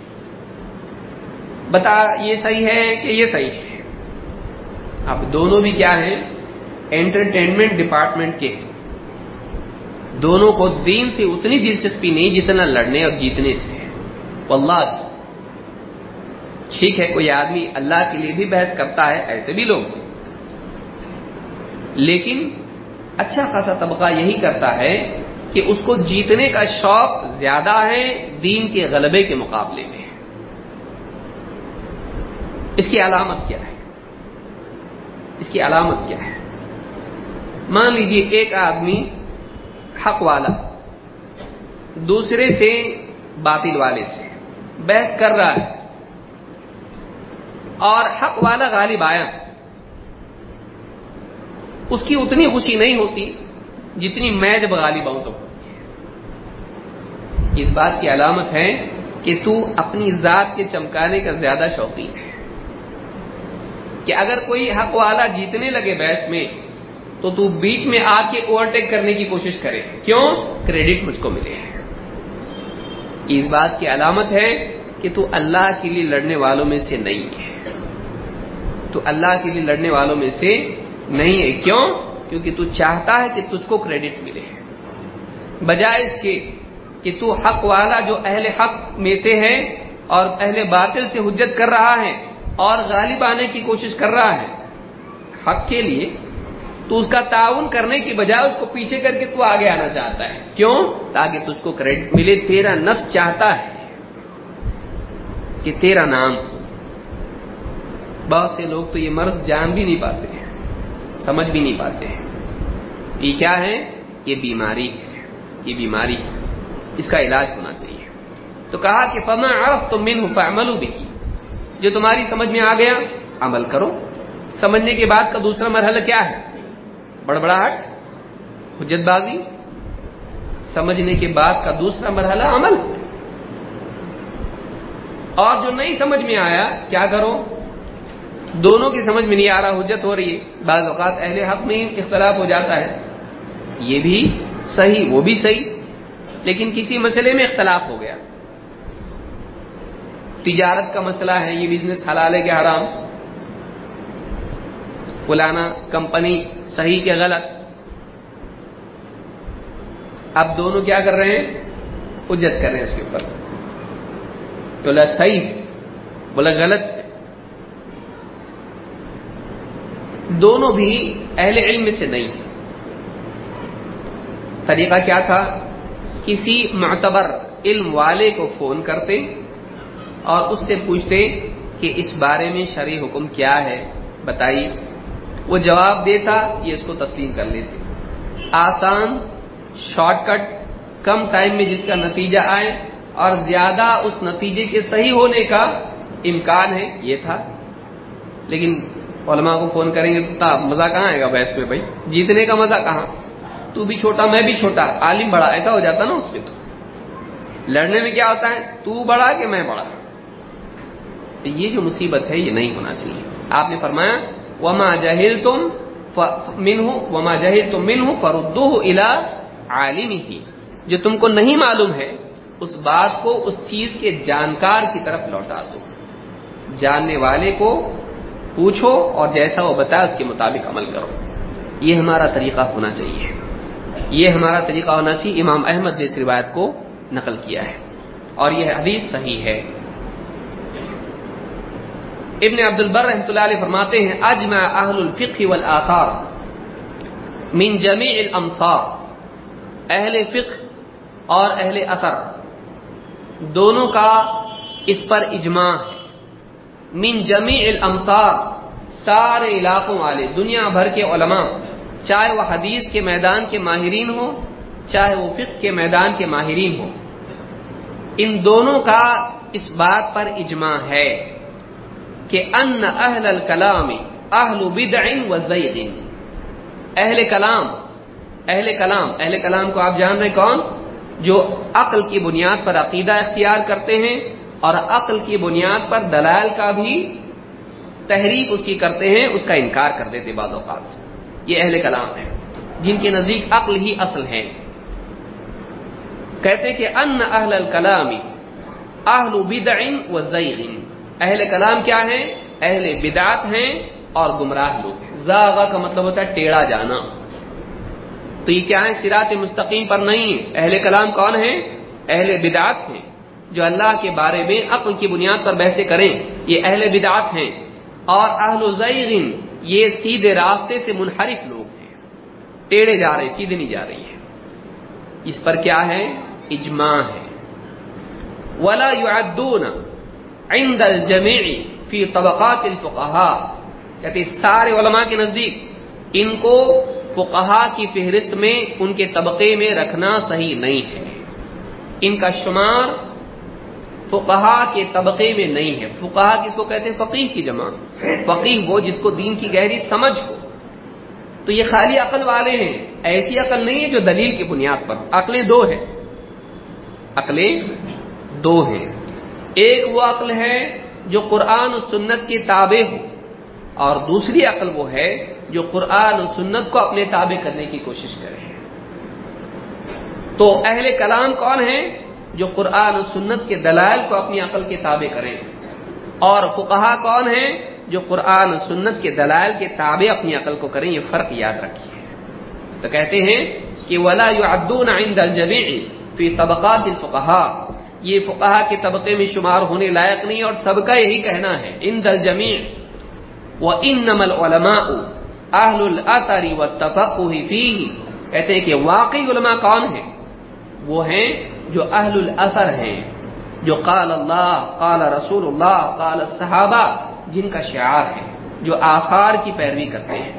A: بتا یہ صحیح ہے کہ یہ صحیح ہے. اب دونوں بھی کیا ہیں؟ انٹرٹینمنٹ ڈپارٹمنٹ کے. دونوں کو دین سے اتنی دلچسپی نہیں جتنا لڑنے اور جیتنے سے. واللہ ٹھیک ہے کوئی آدمی اللہ کے لیے بھی بحث کرتا ہے، ایسے بھی لوگ، لیکن اچھا خاصا طبقہ یہی کرتا ہے کہ اس کو جیتنے کا شوق زیادہ ہے دین کے غلبے کے مقابلے میں. اس کی علامت کیا ہے؟ اس کی علامت کیا ہے؟ مان لیجیے ایک آدمی حق والا دوسرے سے باطل والے سے بحث کر رہا ہے اور حق والا غالب آیا، اس کی اتنی خوشی نہیں ہوتی جتنی میں جب غالب آؤں تو. اس بات کی علامت ہے کہ تو اپنی ذات کے چمکانے کا زیادہ شوقین ہے. کہ اگر کوئی حق والا جیتنے لگے بحث میں تو تو بیچ میں آ کے اوورٹیک کرنے کی کوشش کرے. کیوں؟ کریڈٹ مجھ کو ملے. اس بات کی علامت ہے کہ تو اللہ کے لیے لڑنے والوں میں سے نہیں ہے. تو اللہ کے لیے لڑنے والوں میں سے نہیں ہے. کیوں؟ کیونکہ تو چاہتا ہے کہ تجھ کو کریڈٹ ملے، بجائے اس کے کہ تو حق والا جو اہل حق میں سے ہے اور اہل باطل سے حجت کر رہا ہے اور غالب آنے کی کوشش کر رہا ہے حق کے لیے، تو اس کا تعاون کرنے کی بجائے اس کو پیچھے کر کے تو آگے آنا چاہتا ہے. کیوں؟ تاکہ تجھ کو کریڈٹ ملے. تیرا نفس چاہتا ہے کہ تیرا نام. بہت سے لوگ تو یہ مرض جان بھی نہیں پاتے ہیں، سمجھ بھی نہیں پاتے ہیں. یہ کیا ہے؟ یہ بیماری ہے. یہ بیماری ہے، اس کا علاج ہونا چاہیے. تو کہا کہ فَمَا عَرَفْتُم مِّنْهُ فَاعْمَلُوا بِهِ. جو تمہاری سمجھ میں آ گیا عمل کرو. سمجھنے کے بعد کا دوسرا مرحلہ کیا ہے؟ بڑبڑاہٹ، حجت بازی. سمجھنے کے بعد کا دوسرا مرحلہ عمل. اور جو نہیں سمجھ میں آیا کیا کرو؟ دونوں کی سمجھ میں نہیں آ رہا، حجت ہو رہی ہے. بعض اوقات اہل حق میں اختلاف ہو جاتا ہے، یہ بھی صحیح وہ بھی صحیح، لیکن کسی مسئلے میں اختلاف ہو گیا. تجارت کا مسئلہ ہے، یہ بزنس حلال ہے کہ حرام، فلانا کمپنی صحیح کہ غلط. اب دونوں کیا کر رہے ہیں؟ حجت کر رہے ہیں اس کے اوپر. بولا صحیح، بولا غلط. دونوں بھی اہل علم میں سے نہیں. طریقہ کیا تھا؟ کسی معتبر علم والے کو فون کرتے اور اس سے پوچھتے کہ اس بارے میں شرعی حکم کیا ہے بتائیے. وہ جواب دیتا، یہ اس کو تسلیم کر لیتے. آسان شارٹ کٹ، کم ٹائم میں جس کا نتیجہ آئے اور زیادہ اس نتیجے کے صحیح ہونے کا امکان ہے، یہ تھا۔ لیکن علماء کو فون کریں گے تو مزہ کہاں آئے گا بحث میں؟ بھائی جیتنے کا مزہ کہاں؟ تو بھی چھوٹا میں بھی چھوٹا، عالم بڑا، ایسا ہو جاتا نا اس پہ۔ تو لڑنے میں کیا ہوتا ہے؟ تو بڑا کہ میں بڑا؟ تو یہ جو مصیبت ہے یہ نہیں ہونا چاہیے۔ آپ نے فرمایا وما جہلتم منہ فردوہ الی عالمہ، جو تم کو نہیں معلوم ہے اس بات کو اس چیز کے جانکار کی طرف لوٹا دو، جاننے والے کو پوچھو اور جیسا وہ بتایا اس کے مطابق عمل کرو۔ یہ ہمارا طریقہ ہونا چاہیے، یہ ہمارا طریقہ ہونا چاہیے۔ امام احمد نے اس روایت کو نقل کیا ہے اور یہ حدیث صحیح ہے۔ ابن عبد البر رحمۃ اللہ علیہ فرماتے ہیں اجمع اہل الفقہ والآثار من جمیع الامصار، اہل فقہ اور اہل اثر دونوں کا اس پر اجماع ہے۔ من جمیع الامصار، سارے علاقوں والے، دنیا بھر کے علماء، چاہے وہ حدیث کے میدان کے ماہرین ہوں چاہے وہ فقہ کے میدان کے ماہرین ہوں، ان دونوں کا اس بات پر اجماع ہے کہ ان اہل الکلام اہل بدع و زیغ، اہل کلام کو آپ جان رہے کون؟ جو عقل کی بنیاد پر عقیدہ اختیار کرتے ہیں اور عقل کی بنیاد پر دلائل کا بھی تحریف اس کی کرتے ہیں، اس کا انکار کر دیتے بعض اوقات۔ یہ اہل کلام ہیں جن کے نزدیک عقل ہی اصل ہے۔ کہتے کہ ان اہل الکلام اہل بدع و زیغ، اہل کلام کیا ہے؟ اہل بدعت ہیں اور گمراہ لوگ ہیں۔ زاغہ کا مطلب ہوتا ہے ٹیڑھا جانا۔ تو یہ کیا ہے؟ صراط مستقیم پر نہیں ہے۔ اہل کلام کون ہیں؟ اہل بدعت ہیں، جو اللہ کے بارے میں عقل کی بنیاد پر بحثیں کریں، یہ اہل بدعت ہیں۔ اور اہل زیغ یہ سیدھے راستے سے منحرف لوگ ہیں، ٹیڑھے جا رہے، سیدھے نہیں جا رہی ہے۔ اس پر کیا ہے؟ اجماع ہے۔ ولا يعدون عند الجميع في طبقات الفقهاء، کہتے سارے علماء کے نزدیک ان کو فقہا کی فہرست میں، ان کے طبقے میں رکھنا صحیح نہیں ہے، ان کا شمار فقہا کے طبقے میں نہیں ہے۔ فقہا کس کو کہتے ہیں؟ فقیہ کی جمع، فقیہ وہ جس کو دین کی گہری سمجھ ہو۔ تو یہ خالی عقل والے ہیں، ایسی عقل نہیں ہے جو دلیل کی بنیاد پر۔ عقلیں دو ہیں، ایک وہ عقل ہے جو قرآن و سنت کے تابع ہو، اور دوسری عقل وہ ہے جو قرآن و سنت کو اپنے تابع کرنے کی کوشش کرے۔ تو اہل کلام کون ہیں؟ جو قرآن و سنت کے دلائل کو اپنی عقل کے تابع کریں، اور فقہا کون ہیں؟ جو قرآن و سنت کے دلائل کے تابع اپنی عقل کو کریں۔ یہ فرق یاد رکھیے۔ تو کہتے ہیں کہ ولا يعدون عند الجميع في طبقات الفقهاء، یہ فقہا کے طبقے میں شمار ہونے لائق نہیں، اور سب کا یہی کہنا ہے عند الجميع۔ وانما العلماء اہل الاثر والتفقه فيه، کہتے ہیں کہ واقعی علماء کون ہیں؟ وہ ہیں جو اہل الاثر ہیں، جو قال اللہ، قال رسول اللہ، قال الصحابہ، جن کا شعار ہے، جو آثار کی پیروی کرتے ہیں۔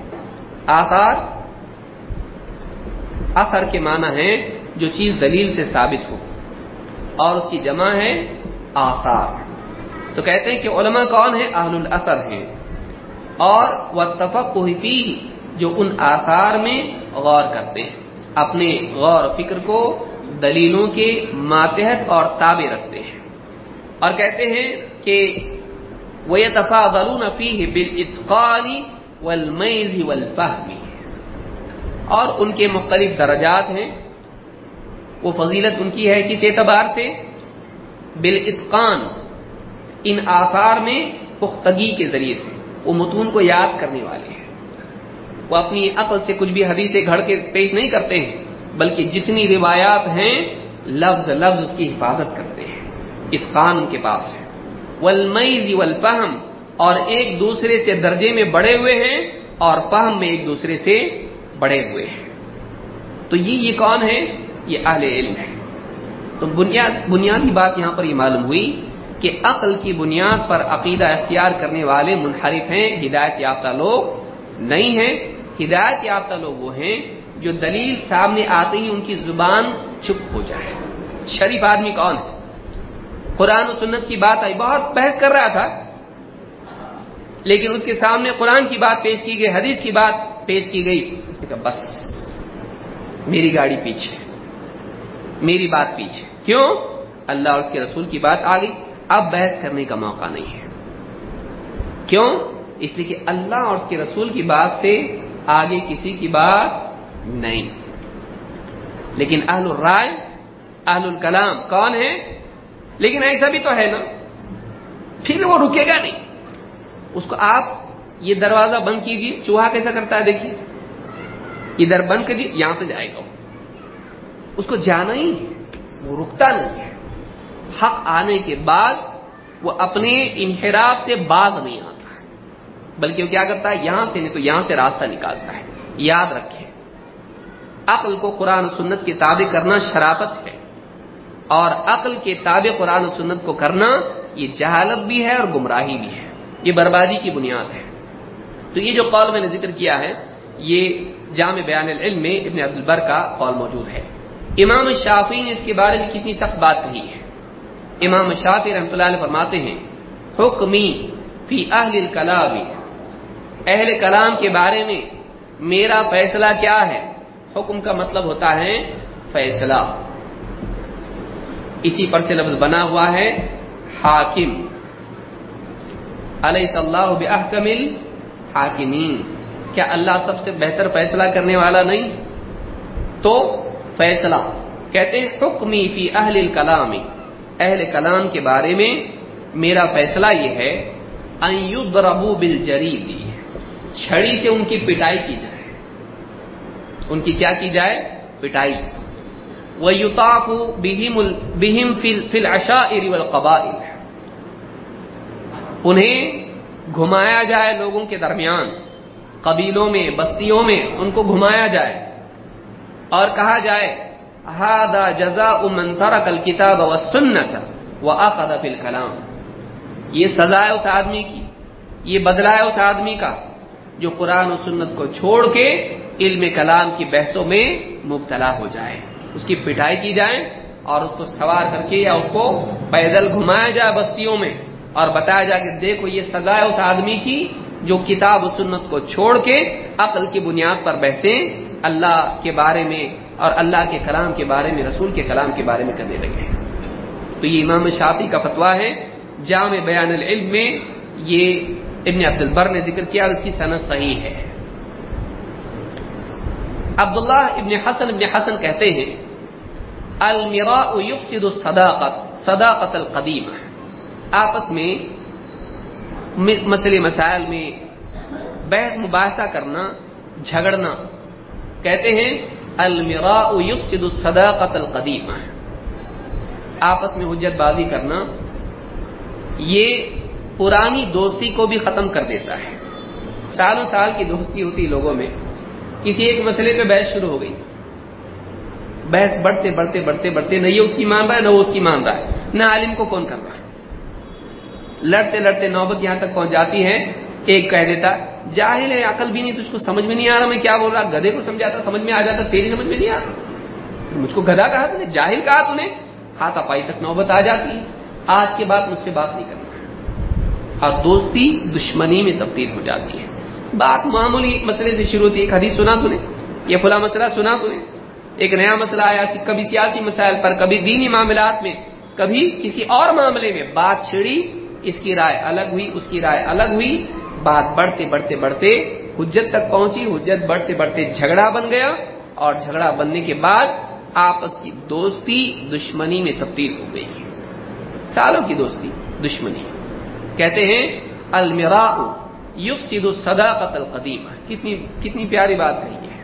A: اثر کے معنی ہے جو چیز دلیل سے ثابت ہو، اور اس کی جمع ہے آثار۔ تو کہتے ہیں کہ علماء کون ہیں؟ اہل الاثر ہیں، اور والتفقه فيه، جو ان آثار میں غور کرتے ہیں، اپنے غور و فکر کو دلیلوں کے ماتحت اور تابع رکھتے ہیں۔ اور کہتے ہیں کہ وَيَتَفَاضَلُونَ فِيهِ بِالْإِتْقَانِ وَالْمَيْزِ وَالْفَهْمِ، اور ان کے مختلف درجات ہیں۔ وہ فضیلت ان کی ہے کس اعتبار سے؟ بالاتقان، ان آثار میں پختگی کے ذریعے سے، وہ متون کو یاد کرنے والے ہیں، وہ اپنی عقل سے کچھ بھی حدیثیں گھڑ کے پیش نہیں کرتے ہیں، بلکہ جتنی روایات ہیں لفظ لفظ اس کی حفاظت کرتے ہیں، اتقان ان کے پاس ہے۔ والمیز والفہم، اور ایک دوسرے سے درجے میں بڑے ہوئے ہیں اور فہم میں ایک دوسرے سے بڑے ہوئے ہیں۔ تو یہ کون ہے؟ یہ اہل علم ہے۔ تو بنیادی بات یہاں پر یہ معلوم ہوئی کہ عقل کی بنیاد پر عقیدہ اختیار کرنے والے منحرف ہیں، ہدایت یافتہ لوگ نہیں ہیں۔ ہدایت یافتہ لوگ وہ ہیں جو دلیل سامنے آتے ہی ان کی زبان چپ ہو جائے. شریف آدمی کون ہے؟ قرآن و سنت کی بات آئی، بہت بحث کر رہا تھا، لیکن اس کے سامنے قرآن کی بات پیش کی گئی، حدیث کی بات پیش کی گئی، اس نے کہا بس میری گاڑی پیچھے، میری بات پیچھے. کیوں؟ اللہ اور اس کے رسول کی بات آ گئی، اب بحث کرنے کا موقع نہیں ہے. کیوں؟ اس لیے کہ اللہ اور اس کے رسول کی بات سے آگے کسی کی بات نہیں. لیکن اہل الرائے، اہل الکلام کون ہے؟ لیکن ایسا بھی تو ہے نا، پھر وہ رکے گا نہیں. اس کو آپ یہ دروازہ بند کیجیے، چوہا کیسا کرتا ہے دیکھیے، ادھر بند کیجیے، یہاں سے جائے گا، اس کو جانا ہی، وہ رکتا نہیں ہے. حق آنے کے بعد وہ اپنے انحراف سے باز نہیں آتا ہے، بلکہ وہ کیا کرتا ہے، یہاں سے نہیں تو یہاں سے راستہ نکالتا ہے. یاد رکھیں، عقل کو قرآن و سنت کے تابع کرنا شرافت ہے، اور عقل کے تابع قرآن و سنت کو کرنا یہ جہالت بھی ہے اور گمراہی بھی ہے، یہ بربادی کی بنیاد ہے. تو یہ جو قول میں نے ذکر کیا ہے، یہ جامع بیان العلم میں ابن عبد البر کا قول موجود ہے. امام شافعی نے اس کے بارے میں کتنی سخت بات کہی ہے. امام شافعی رحمۃ اللہ علیہ فرماتے ہیں، حکمی فی اہل الکلام، اہل کلام کے بارے میں میرا فیصلہ کیا ہے. حکم کا مطلب ہوتا ہے فیصلہ، اسی پر سے لفظ بنا ہوا ہے حاکم. الیس اللہ باحکم الحاکمین، کیا اللہ سب سے بہتر فیصلہ کرنے والا نہیں؟ تو فیصلہ کہتے ہیں حکمی فی اہل الکلام، اہل کلام کے بارے میں میرا فیصلہ یہ ہے، ان یضربوا بالجریب، چھڑی سے ان کی پٹائی کی جائے. ان کی کیا کی جائے؟ پٹائی. وَيُطَافُ بِهِمْ فِي الْعَشَائِرِ وَالْقَبَائِلِ، انہیں گھمایا جائے لوگوں کے درمیان، قبیلوں میں، بستیوں میں ان کو گھمایا جائے، اور کہا جائے هَذَا جَزَاءُ مَنْ تَرَكَ الْكِتَابَ وَالسُّنَّةَ وَأَخَذَ فِي الْكَلَامِ، یہ سزا ہے اس آدمی کی، یہ بدلہ ہے اس آدمی کا جو قرآن و سنت کو چھوڑ کے علم کلام کی بحثوں میں مبتلا ہو جائے. اس کی پٹائی کی جائے اور اس کو سوار کر کے یا اس کو پیدل گھمایا جائے بستیوں میں، اور بتایا جائے کہ دیکھو یہ سزا ہے اس آدمی کی جو کتاب و سنت کو چھوڑ کے عقل کی بنیاد پر بحثیں اللہ کے بارے میں اور اللہ کے کلام کے بارے میں، رسول کے کلام کے بارے میں کرنے لگے. تو یہ امام شافعی کا فتویٰ ہے. جامع بیان العلم میں یہ ابن عبد البر نے ذکر کیا اور اس کی سند صحیح ہے. عبداللہ ابن حسن کہتے ہیں، المراء یفسد صداقت القدیمہ، آپس میں مسئلے مسائل میں بحث مباحثہ کرنا، جھگڑنا، کہتے ہیں المراء یفسد صداقت القدیمہ، آپس میں حجت بازی کرنا یہ پرانی دوستی کو بھی ختم کر دیتا ہے. سالوں سال کی دوستی ہوتی لوگوں میں، کسی ایک مسئلے پہ بحث شروع ہو گئی، بحث بڑھتے بڑھتے بڑھتے بڑھتے نہ یہ اس کی مان رہا ہے نہ وہ اس کی مان رہا ہے، نہ عالم کو فون کر رہا ہے، لڑتے لڑتے نوبت یہاں تک پہنچ جاتی ہے ایک کہہ دیتا جاہل ہے، عقل بھی نہیں، تجھ کو سمجھ میں نہیں آ رہا میں کیا بول رہا، گدھے کو سمجھاتا سمجھ میں آ جاتا، تیری سمجھ میں نہیں آ رہا، مجھ کو گدھا کہا تو نے، جاہل کہا تو نے، ہاتھ پائی تک نوبت آ جاتی ہے. آج کے بعد مجھ سے بات نہیں کرنا، اور دوستی دشمنی میں تبدیل ہو جاتی ہے. بات معمولی مسئلے سے شروع ہوتی ہے، ایک حدیث سنا تو نے، یہ فلاں مسئلہ سنا تو نے، ایک نیا مسئلہ آیا، کبھی سیاسی مسائل پر، کبھی دینی معاملات میں، کبھی کسی اور معاملے میں بات چھڑی، اس کی رائے الگ ہوئی، اس کی رائے الگ ہوئی، بات بڑھتے بڑھتے بڑھتے حجت تک پہنچی، حجت بڑھتے بڑھتے جھگڑا بن گیا، اور جھگڑا بننے کے بعد آپس کی دوستی دشمنی میں تبدیل ہو گئی، سالوں کی دوستی دشمنی. کہتے ہیں المراء یفسد الصداقت القدیمہ، کتنی پیاری بات کہی ہے،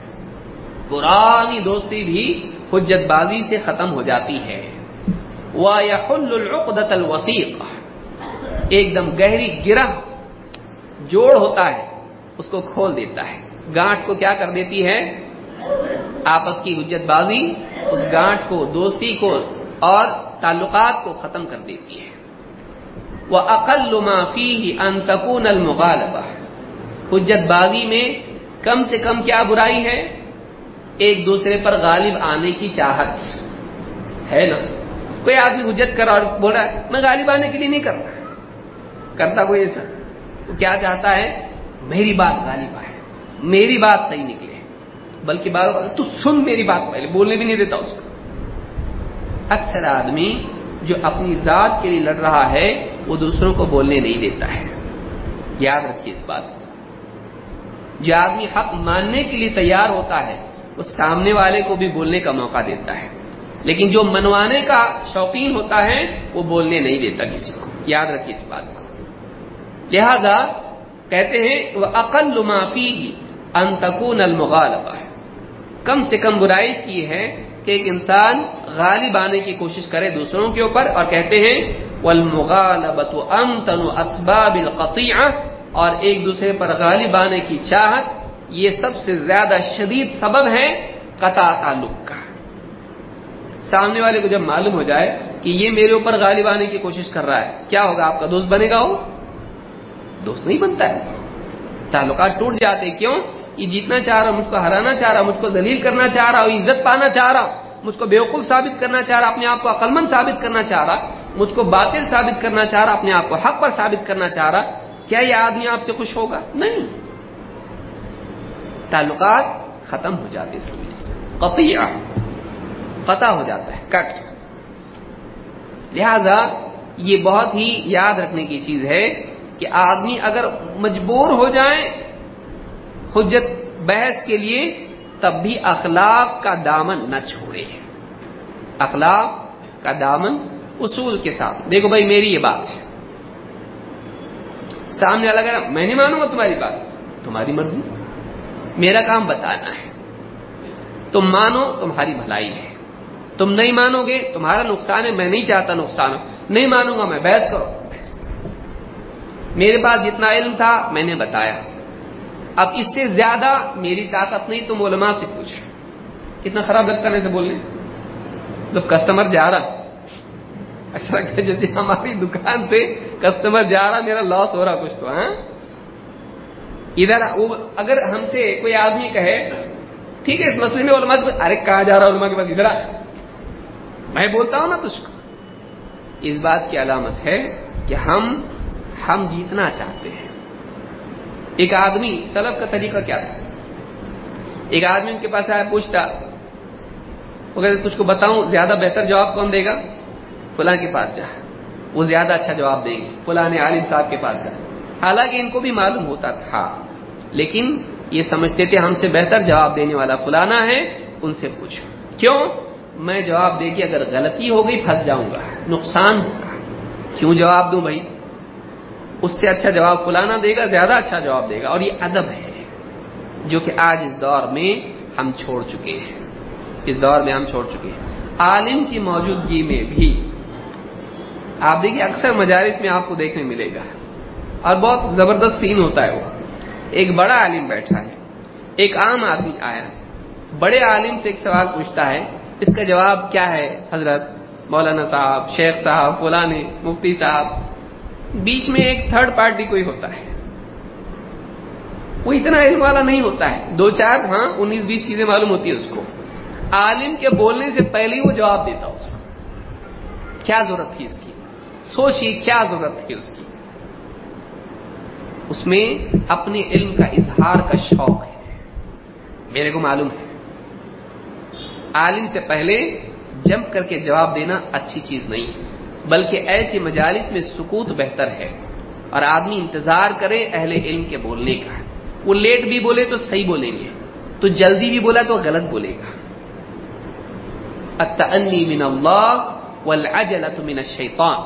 A: پرانی دوستی بھی حجت بازی سے ختم ہو جاتی ہے. وَيَحُلُّ الْعُقْدَةَ الْوَثِيقَ، ایک دم گہری گرہ جوڑ ہوتا ہے اس کو کھول دیتا ہے، گانٹھ کو کیا کر دیتی ہے، آپس کی حجت بازی اس گانٹھ کو، دوستی کو اور تعلقات کو ختم کر دیتی ہے. وَأَقَلُّ مَا فِيهِ أَن تَكُونَ الْمُغَالَبَةُ، حجت بازی میں کم سے کم کیا برائی ہے، ایک دوسرے پر غالب آنے کی چاہت ہے نا. کوئی آدمی حجت کر اور بول رہا ہے میں غالب آنے کے لیے نہیں کر رہا, کرتا کوئی ایسا؟ وہ کیا چاہتا ہے؟ میری بات غالب آئے, میری بات صحیح نکلے. بلکہ بات تو سن میری بات, پہلے بولنے بھی نہیں دیتا اس کو. اکثر آدمی جو اپنی ذات کے لیے لڑ رہا ہے وہ دوسروں کو بولنے نہیں دیتا ہے. یاد رکھیے اس بات کو. جو آدمی حق ماننے کے لیے تیار ہوتا ہے وہ سامنے والے کو بھی بولنے کا موقع دیتا ہے, لیکن جو منوانے کا شوقین ہوتا ہے وہ بولنے نہیں دیتا کسی کو. یاد رکھیے اس بات کو. لہذا کہتے ہیں وَأَقَلُّ مَا فِيهِ أَن تَكُونَ الْمُغَالَبَةُ, کم سے کم برائی اس کی ہے کہ ایک انسان غالب آنے کی کوشش کرے دوسروں کے اوپر. اور کہتے ہیں وَالْمُغَالَبَةُ أَمْتَنُ أَسْبَابِ الْقَطِيعَةِ, اور ایک دوسرے پر غالب آنے کی چاہت یہ سب سے زیادہ شدید سبب ہے قطع تعلق کا. سامنے والے کو جب معلوم ہو جائے کہ یہ میرے اوپر غالب آنے کی کوشش کر رہا ہے, کیا ہوگا؟ آپ کا دوست بنے گا؟ وہ دوست نہیں بنتا ہے. تعلقات ٹوٹ جاتے. کیوں؟ یہ جیتنا چاہ رہا, مجھ کو ہرانا چاہ رہا, مجھ کو ذلیل کرنا چاہ رہا, عزت پانا چاہ رہا, مجھ کو بیوقوف ثابت کرنا چاہ رہا, اپنے آپ کو عقل مند ثابت کرنا چاہ رہا, مجھ کو باطل ثابت کرنا چاہ رہا, اپنے آپ کو حق پر ثابت کرنا چاہ رہا. کیا یہ آدمی آپ سے خوش ہوگا؟ نہیں. تعلقات ختم ہو جاتے اس کی وجہ سے. قطع ہو جاتا ہے, کٹ. لہذا یہ بہت ہی یاد رکھنے کی چیز ہے کہ آدمی اگر مجبور ہو جائے حجت بحث کے لیے تب بھی اخلاق کا دامن نہ چھوڑے. اخلاق کا دامن اصول کے ساتھ. دیکھو بھائی میری یہ بات ہے, سامنے والا کہہ رہا میں نہیں مانوں گا تمہاری بات, تمہاری مرضی, میرا کام بتانا ہے. تم مانو تمہاری بھلائی ہے, تم نہیں مانو گے تمہارا نقصان ہے, میں نہیں چاہتا نقصان ہو. نہیں مانوں گا میں, بحث کرو. میرے پاس جتنا علم تھا میں نے بتایا, اب اس سے زیادہ میری طاقت نہیں, تم علماء سے پوچھ. کتنا خراب لگتا ہے ایسے بولنے. جب کسٹمر جا رہا, ایسا لگتا ہے جیسے ہماری دکان سے کسٹمر جا رہا, میرا لاس ہو رہا کچھ تو. ہاں ادھر اگر ہم سے کوئی آدمی کہے ٹھیک ہے اس مسئلے میں علماء سے, ارے کہاں جا رہا علماء کے پاس, ادھر آ, میں بولتا ہوں نا تجھ کو. اس بات کی علامت ہے کہ ہم جیتنا چاہتے ہیں. ایک آدمی, سلف کا طریقہ کیا تھا, ایک آدمی ان کے پاس آیا, پوچھتا, وہ کہتے تجھ کو بتاؤں زیادہ بہتر جواب کون دے گا؟ فلاں کے پاس جا, وہ زیادہ اچھا جواب دیں گے. فلاں عالم صاحب کے پاس جا. حالانکہ ان کو بھی معلوم ہوتا تھا, لیکن یہ سمجھتے تھے ہم سے بہتر جواب دینے والا فلانا ہے, ان سے پوچھو. کیوں؟ میں جواب دے کے اگر غلطی ہو گئی پھنس جاؤں گا, نقصان ہوگا. کیوں جواب دوں بھائی؟ اس سے اچھا جواب فلانا دے گا, زیادہ اچھا جواب دے گا. اور یہ ادب ہے جو کہ آج اس دور میں ہم چھوڑ چکے ہیں. اس دور میں ہم چھوڑ چکے ہیں. عالم کی موجودگی میں بھی آپ دیکھیں اکثر مجالس میں آپ کو دیکھنے ملے گا, اور بہت زبردست سین ہوتا ہے. وہ ایک بڑا عالم بیٹھا ہے, ایک عام آدمی آیا, بڑے عالم سے ایک سوال پوچھتا ہے, اس کا جواب کیا ہے حضرت مولانا صاحب, شیخ صاحب, فلانے مفتی صاحب. بیچ میں ایک تھرڈ پارٹی کوئی ہوتا ہے, وہ اتنا علم والا نہیں ہوتا ہے, 2-4 ہاں 19-20 چیزیں معلوم ہوتی ہے اس کو. عالم کے بولنے سے پہلے ہی وہ جواب دیتا اس کو. کیا ضرورت تھی اس کی؟ سوچیے کیا ضرورت تھی اس کی. اس میں اپنے علم کا اظہار کا شوق ہے, میرے کو معلوم ہے. عالم سے پہلے جم کر کے جواب دینا اچھی چیز نہیں, بلکہ ایسی مجالس میں سکوت بہتر ہے, اور آدمی انتظار کرے اہل علم کے بولنے کا. وہ لیٹ بھی بولے تو صحیح بولیں گے, تو جلدی بھی بولا تو غلط بولے گا. التأنی من اللہ والعجلۃ من الشیطان.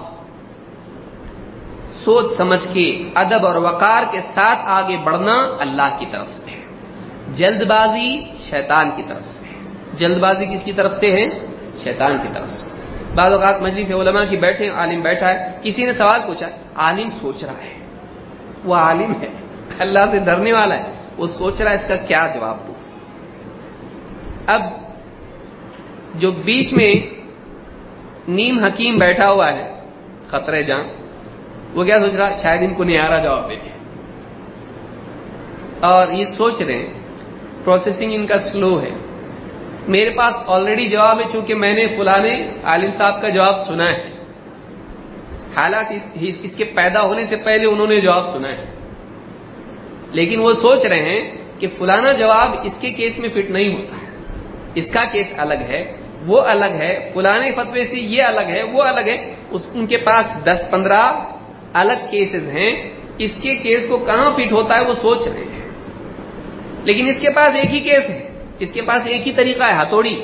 A: سوچ سمجھ کے ادب اور وقار کے ساتھ آگے بڑھنا اللہ کی طرف سے ہے, جلد بازی شیطان کی طرف سے ہے. جلد بازی کس کی طرف سے ہے؟ شیطان کی طرف سے. بعض اوقات مجلس علماء کی بیٹھے, عالم بیٹھا ہے, کسی نے سوال پوچھا, عالم سوچ رہا ہے, وہ عالم ہے اللہ سے ڈرنے والا ہے, وہ سوچ رہا ہے اس کا کیا جواب دوں. اب جو بیچ میں نیم حکیم بیٹھا ہوا ہے خطرے جان, وہ کیا سوچ رہا, شاید ان کو نہیں آ رہا جواب دے. اور یہ سوچ رہے ہیں پروسیسنگ ان کا سلو ہے, میرے پاس آلریڈی جواب ہے، چونکہ میں نے فلانے عالم صاحب کا جواب سنا ہے، حالانکہ اس کے پیدا ہونے سے پہلے انہوں نے جواب سنا ہے، لیکن وہ سوچ رہے ہیں کہ فلانا جواب اس کے کیس میں فٹ نہیں ہوتا ہے، اس کا کیس الگ ہے، وہ الگ ہے، فلانے فتوے سے یہ الگ ہے، وہ الگ ہے، ان کے پاس 10-15 الگ کیسز ہیں، اس کے کیس کو کہاں فٹ ہوتا ہے وہ سوچ رہے ہیں، لیکن اس کے پاس ایک ہی کیس ہے، اس کے پاس ایک ہی طریقہ ہے، ہتھوڑی،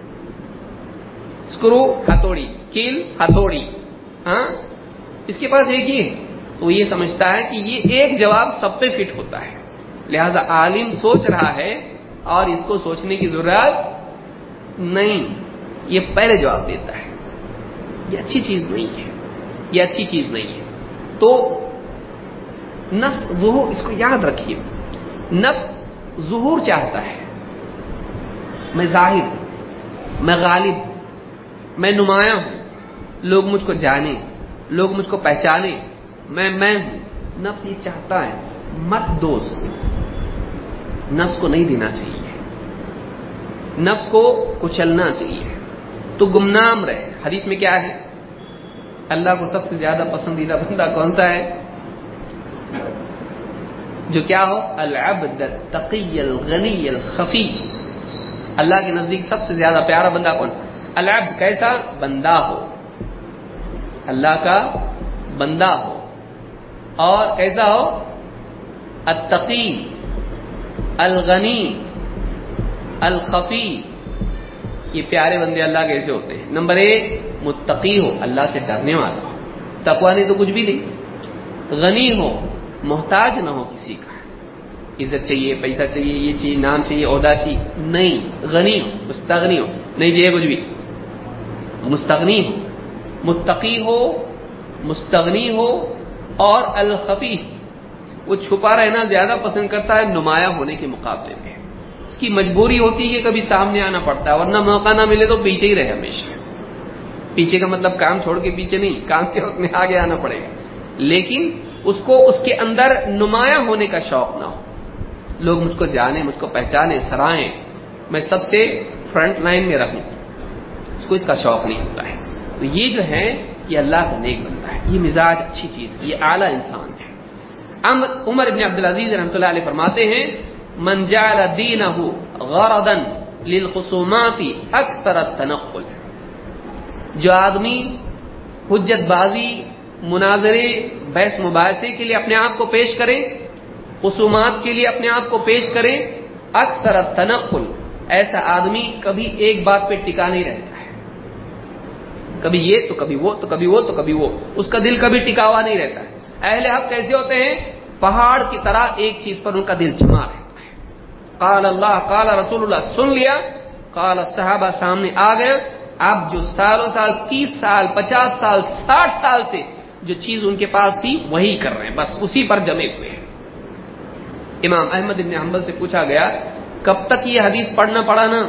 A: اسکرو ہتھوڑی، کیل ہتھوڑی، ہاں اس کے پاس ایک ہی ہے، تو یہ سمجھتا ہے کہ یہ ایک جواب سب پہ فٹ ہوتا ہے، لہذا عالم سوچ رہا ہے اور اس کو سوچنے کی ضرورت نہیں، یہ پہلے جواب دیتا ہے، یہ اچھی چیز نہیں ہے، یہ اچھی چیز نہیں ہے۔ تو نفس ظہور، اس کو یاد رکھیے، نفس ظہور چاہتا ہے، میں ظاہر، میں غالب، میں نمایاں ہوں، لوگ مجھ کو جانے، لوگ مجھ کو پہچانے، میں ہوں، نفس یہ چاہتا ہے، مت دوست، نفس کو نہیں دینا چاہیے، نفس کو کچلنا چاہیے، تو گمنام رہے۔ حدیث میں کیا ہے؟ اللہ کو سب سے زیادہ پسندیدہ بندہ کون سا ہے؟ جو کیا ہو؟ العبد التقی الغنی الخفی، اللہ کے نزدیک سب سے زیادہ پیارا بندہ کون؟ العبد، کیسا بندہ ہو، اللہ کا بندہ ہو، اور کیسا ہو؟ التقی الغنی الخفی، یہ پیارے بندے اللہ کیسے ہوتے ہیں؟ نمبر 1 متقی ہو، اللہ سے ڈرنے والا ہو، تقوی نہیں تو کچھ بھی نہیں، غنی ہو، محتاج نہ ہو کسی کا، عزت چاہیے، پیسہ چاہیے، یہ چیز، نام چاہیے، عہدہ چاہیے، نہیں، غنی ہو، مستغنی ہو، نہیں چاہیے کچھ بھی، مستغنی ہو، متقی ہو، مستغنی ہو، اور الخفی، وہ چھپا رہنا زیادہ پسند کرتا ہے نمایاں ہونے کے مقابلے میں، اس کی مجبوری ہوتی ہے کہ کبھی سامنے آنا پڑتا ہے، ورنہ موقع نہ ملے تو پیچھے ہی رہے ہمیشہ، پیچھے کا مطلب کام چھوڑ کے پیچھے نہیں، کام کے وقت میں آگے آنا پڑے گا، لیکن اس کو اس کے اندر نمایاں ہونے کا شوق نہ ہو، لوگ مجھ کو جانے، مجھ کو پہچانے، سرائیں، میں سب سے فرنٹ لائن میں رہوں، اس کو اس کا شوق نہیں ہوتا ہے، تو یہ جو ہے یہ اللہ کا نیک بندہ ہے، یہ مزاج اچھی چیز ہے، یہ اعلیٰ انسان ہے۔ عمر بن عبدالعزیز رحمۃ اللہ علیہ فرماتے ہیں، من جعل دینہ غرضا للخصومات اکثر التنقل، جو آدمی حجت بازی، مناظرے، بحث مباحثے کے لیے اپنے آپ کو پیش کرے، خصومات کے لیے اپنے آپ کو پیش کرے، اکثر التنقل، ایسا آدمی کبھی ایک بات پہ ٹکا نہیں رہتا ہے، کبھی یہ تو کبھی وہ، تو کبھی وہ تو کبھی وہ، اس کا دل کبھی ٹکا ہوا نہیں رہتا ہے۔ اہل حق کیسے ہوتے ہیں؟ پہاڑ کی طرح ایک چیز پر ان کا دل جمع رہتا ہے، قال اللہ قال رسول اللہ سن لیا، قال صحابہ سامنے آ گیا، اب جو سالوں سال، 30 سال، 50 سال، 60 سال سے جو چیز ان کے پاس تھی وہی کر رہے ہیں، بس اسی پر جمے ہوئے ہیں۔ امام احمد بن حنبل سے پوچھا گیا کب تک یہ حدیث پڑھنا پڑا نا،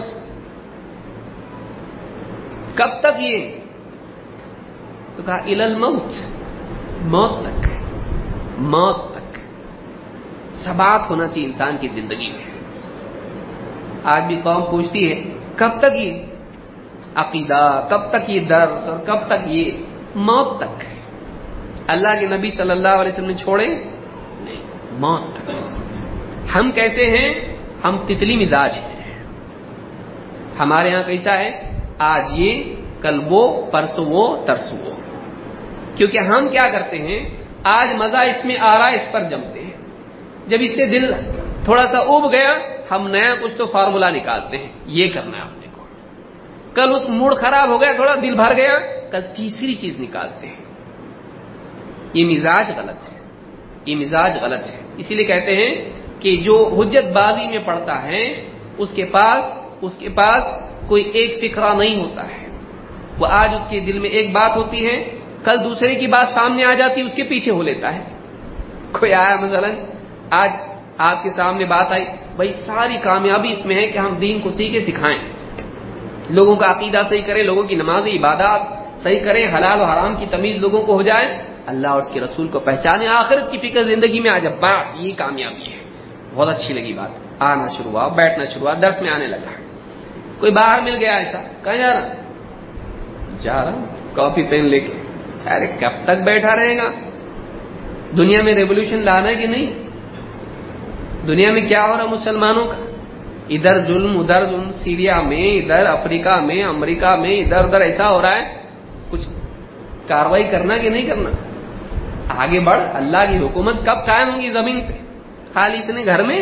A: کب تک یہ؟ تو کہا الی الموت، موت تک، موت تک ثبات ہونا چاہیے انسان کی زندگی میں۔ آج بھی قوم پوچھتی ہے کب تک یہ عقیدہ، کب تک یہ درس، اور کب تک یہ؟ موت تک۔ اللہ کے نبی صلی اللہ علیہ وسلم نے چھوڑے نہیں، موت تک۔ ہم کیسے ہیں؟ ہم تتلی مزاج ہیں، ہمارے ہاں کیسا ہے؟ آج یہ، کل وہ، پرسوں وہ، ترسوں وہ، کیونکہ ہم کیا کرتے ہیں؟ آج مزہ اس میں آ رہا ہے، اس پر جمتے ہیں، جب اس سے دل تھوڑا سا اوب گیا، ہم نیا کچھ تو فارمولا نکالتے ہیں، یہ کرنا ہے اپنے کو، کل اس موڈ خراب ہو گیا، تھوڑا دل بھر گیا، کل تیسری چیز نکالتے ہیں۔ یہ مزاج غلط ہے، یہ مزاج غلط ہے، اسی لیے کہتے ہیں کہ جو حجت بازی میں پڑتا ہے اس کے پاس کوئی ایک فکرہ نہیں ہوتا ہے، وہ آج اس کے دل میں ایک بات ہوتی ہے، کل دوسرے کی بات سامنے آ جاتی ہے، اس کے پیچھے ہو لیتا ہے۔ کوئی آیا مثلا آج آپ کے سامنے بات آئی، بھائی ساری کامیابی اس میں ہے کہ ہم دین کو سیکھے، سکھائیں، لوگوں کا عقیدہ صحیح کریں، لوگوں کی نماز عبادات صحیح کریں، حلال و حرام کی تمیز لوگوں کو ہو جائے، اللہ اور اس کے رسول کو پہچانے، آخرت کی فکر زندگی میں آ جائے، بس یہ کامیابی ہے۔ بہت اچھی لگی بات، آنا شروع ہوا، بیٹھنا شروع ہوا، درس میں آنے لگا، کوئی باہر مل گیا ایسا، کہاں جا رہا؟ جا رہا ہوں کاپی پین لے کے. ارے کب تک بیٹھا رہے گا؟ دنیا میں ریولوشن لانا ہے کہ نہیں؟ دنیا میں کیا ہو رہا مسلمانوں کا؟ ادھر ظلم ادھر ظلم، سیریا میں، ادھر افریقہ میں، امریکہ میں، ادھر ادھر ایسا ہو رہا ہے. کچھ کاروائی کرنا کہ نہیں کرنا؟ آگے بڑھ. اللہ کی حکومت کب قائم ہوگی زمین پہ؟ خالی اتنے گھر میں.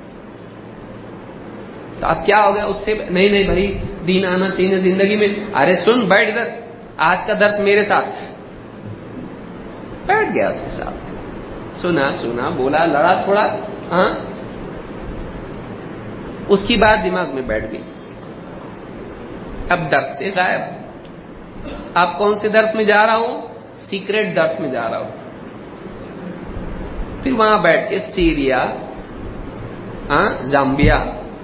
A: تو اب کیا ہو گیا اس سے؟ نہیں بھائی دین آنا چاہیے زندگی میں. ارے سن، بیٹھ ادھر، آج کا درس میرے ساتھ. بیٹھ گیا اس کے ساتھ، سنا بولا، لڑا تھوڑا، ہاں، اس کی بات دماغ میں بیٹھ گئی. اب درس سے غائب. آپ کون سے درس میں جا رہا ہوں؟ سیکریٹ درس میں جا رہا ہوں. پھر وہاں بیٹھ کے سیریا، زامبیا،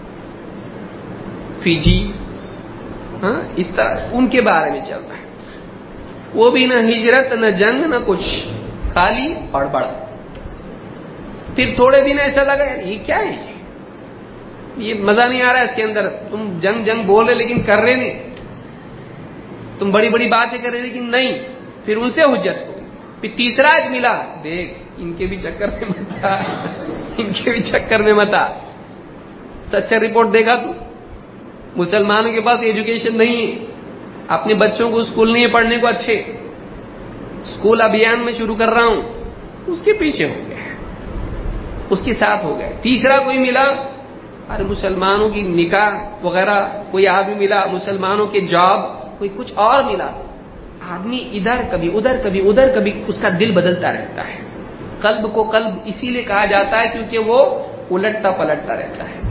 A: فیجی، اس طرح ان کے بارے میں چل رہا ہے. وہ بھی نہ ہجرت نہ جنگ نہ کچھ، خالی بڑبڑ. پھر تھوڑے دن ایسا لگا یار یہ کیا ہے، یہ مزہ نہیں آ رہا ہے اس کے اندر. تم جنگ بول رہے لیکن کر رہے نہیں، تم بڑی بڑی باتیں کر رہے لیکن نہیں. پھر ان سے حجت ہو گئی. پھر تیسرا ایک ملا، دیکھ ان کے بھی چکر میں مت آ، ان کے بھی چکر میں مت آ. سچا رپورٹ دیکھا تو مسلمانوں کے پاس ایجوکیشن نہیں ہے، اپنے بچوں کو اسکول نہیں ہے پڑھنے کو اچھے. اسکول ابھیان میں شروع کر رہا ہوں، اس کے پیچھے ہو گئے، اس کے ساتھ ہو گئے. تیسرا کوئی ملا، ارے مسلمانوں کی نکاح وغیرہ کوئی آدمی ملا، مسلمانوں کے جاب، کوئی کچھ اور ملا. آدمی ادھر کبھی ادھر کبھی ادھر، کبھی اس کا دل بدلتا رہتا ہے. قلب کو قلب اسی لیے کہا جاتا ہے کیونکہ وہ الٹتا پلٹتا رہتا ہے.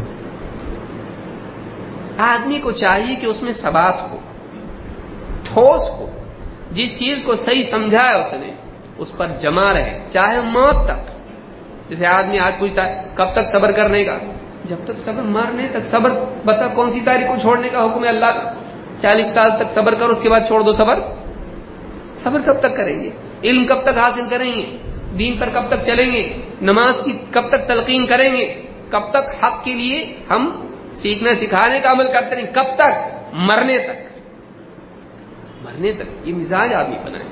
A: آدمی کو چاہیے کہ اس میں ثبات ہو، ٹھوس ہو. جس چیز کو صحیح سمجھا ہے اس نے اس پر جمع رہے، چاہے موت تک. جیسے آدمی آج پوچھتا ہے کب تک صبر کرنے کا؟ جب تک صبر، مرنے تک صبر. بتا کون سی تاریخ کو چھوڑنے کا حکم ہے اللہ کا؟ 40 سال تک صبر کرو، اس کے بعد چھوڑ دو. صبر کب تک کریں گے؟ علم کب تک حاصل کریں گے؟ دین پر کب تک چلیں گے؟ نماز کی کب تک تلقین کریں گے؟ کب تک حق کے لیے ہم سیکھنے سکھانے کا عمل کرتے رہیں؟ کب تک؟ مرنے تک. یہ مزاج آدمی بنائے.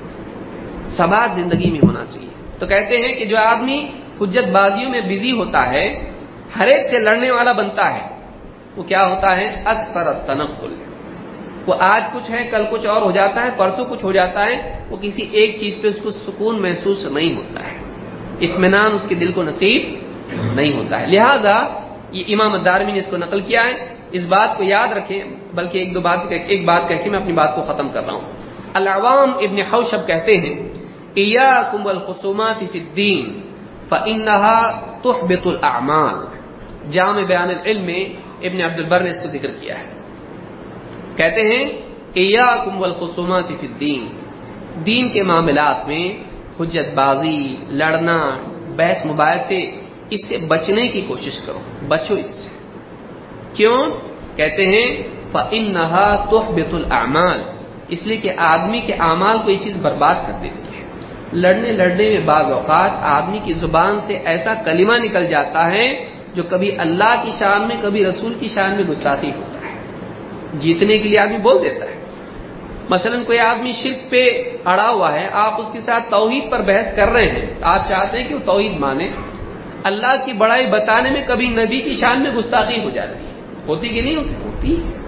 A: ثبات زندگی میں ہونا چاہیے. تو کہتے ہیں کہ جو آدمی حجت بازیوں میں بزی ہوتا ہے، ہر ایک سے لڑنے والا بنتا ہے، وہ کیا ہوتا ہے؟ اکثر التنقل. وہ آج کچھ ہے، کل کچھ اور ہو جاتا ہے، پرسوں کچھ ہو جاتا ہے. وہ کسی ایک چیز پہ اس کو سکون محسوس نہیں ہوتا ہے، اطمینان اس کے دل کو نصیب نہیں ہوتا ہے. لہذا یہ امام الدارمی نے اس کو نقل کیا ہے. اس بات کو یاد رکھیں، بلکہ ایک بات کہہ کے میں اپنی بات کو ختم کر رہا ہوں. العوام ابن حوشب کہتے ہیں ایاکم والخصومات فی الدین فانہا تحبط الاعمال. جامع بیان العلم میں ابن عبد البر نے اس کو ذکر کیا ہے. کہتے ہیں ایاکم والخصومات فی الدین، دین کے معاملات میں حجت بازی، لڑنا، بحث مباحثے، اس سے بچنے کی کوشش کرو، بچو اس سے. کیوں؟ کہتے ہیں فانہا تحبط الاعمال، اس لیے کہ آدمی کے اعمال کو یہ چیز برباد کر دیتی ہے. لڑنے میں بعض اوقات آدمی کی زبان سے ایسا کلمہ نکل جاتا ہے جو کبھی اللہ کی شان میں، کبھی رسول کی شان میں گستاخی ہوتا ہے. جیتنے کے لیے آدمی بول دیتا ہے. مثلا کوئی آدمی شرک پہ اڑا ہوا ہے، آپ اس کے ساتھ توحید پر بحث کر رہے ہیں، آپ چاہتے ہیں کہ وہ توحید مانے. اللہ کی بڑائی بتانے میں کبھی نبی کی شان میں گستاخی ہو جاتی ہے. ہوتی کہ نہیں ہوتی؟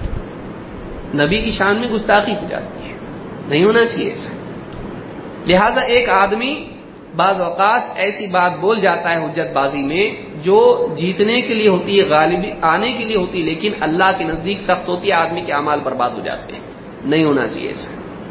A: نبی کی شان میں گستاخی ہو جاتی ہے. نہیں ہونا چاہیے ایسا. لہذا ایک آدمی بعض اوقات ایسی بات بول جاتا ہے حجت بازی میں جو جیتنے کے لیے ہوتی ہے، غالب آنے کے لیے ہوتی ہے، لیکن اللہ کے نزدیک سخت ہوتی ہے، آدمی کے اعمال برباد ہو جاتے ہیں. نہیں ہونا چاہیے ایسا.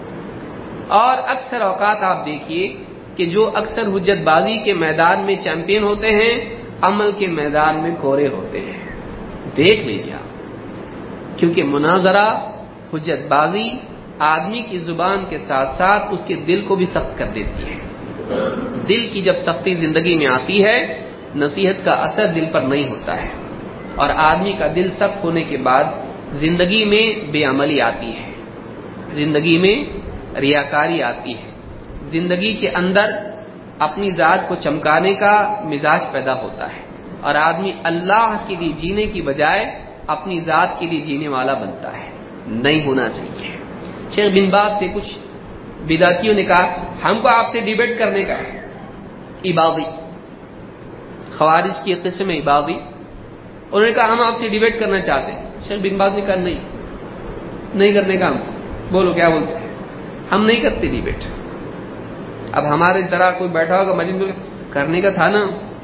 A: اور اکثر اوقات آپ دیکھیے کہ جو اکثر حجت بازی کے میدان میں چیمپئن ہوتے ہیں، عمل کے میدان میں کورے ہوتے ہیں. دیکھ لیجیے آپ، کیونکہ مناظرہ، حجت بازی آدمی کی زبان کے ساتھ ساتھ اس کے دل کو بھی سخت کر دیتی ہے. دل کی جب سختی زندگی میں آتی ہے، نصیحت کا اثر دل پر نہیں ہوتا ہے، اور آدمی کا دل سخت ہونے کے بعد زندگی میں بے عملی آتی ہے، زندگی میں ریاکاری آتی ہے، زندگی کے اندر اپنی ذات کو چمکانے کا مزاج پیدا ہوتا ہے، اور آدمی اللہ کے لیے جینے کی بجائے اپنی ذات کے لیے جینے والا بنتا ہے، نہیں ہونا چاہیے۔ شیخ بن باز سے کچھ بدعتیوں نے کہا ہم کو آپ سے ڈیبیٹ کرنے کا ہے، عبادی، خوارج کی قسم ہے عبادی، انہوں نے کہا ہم آپ سے ڈیبیٹ کرنا چاہتے ہیں۔ شیخ بن باز نے کہا نہیں کرنے کا، ہم بولو کیا بولتے ہیں، ہم نہیں کرتے ڈیبیٹ۔ اب ہمارے طرح کوئی بیٹھا ہوگا مجلس میں، کرنے کا تھا نا،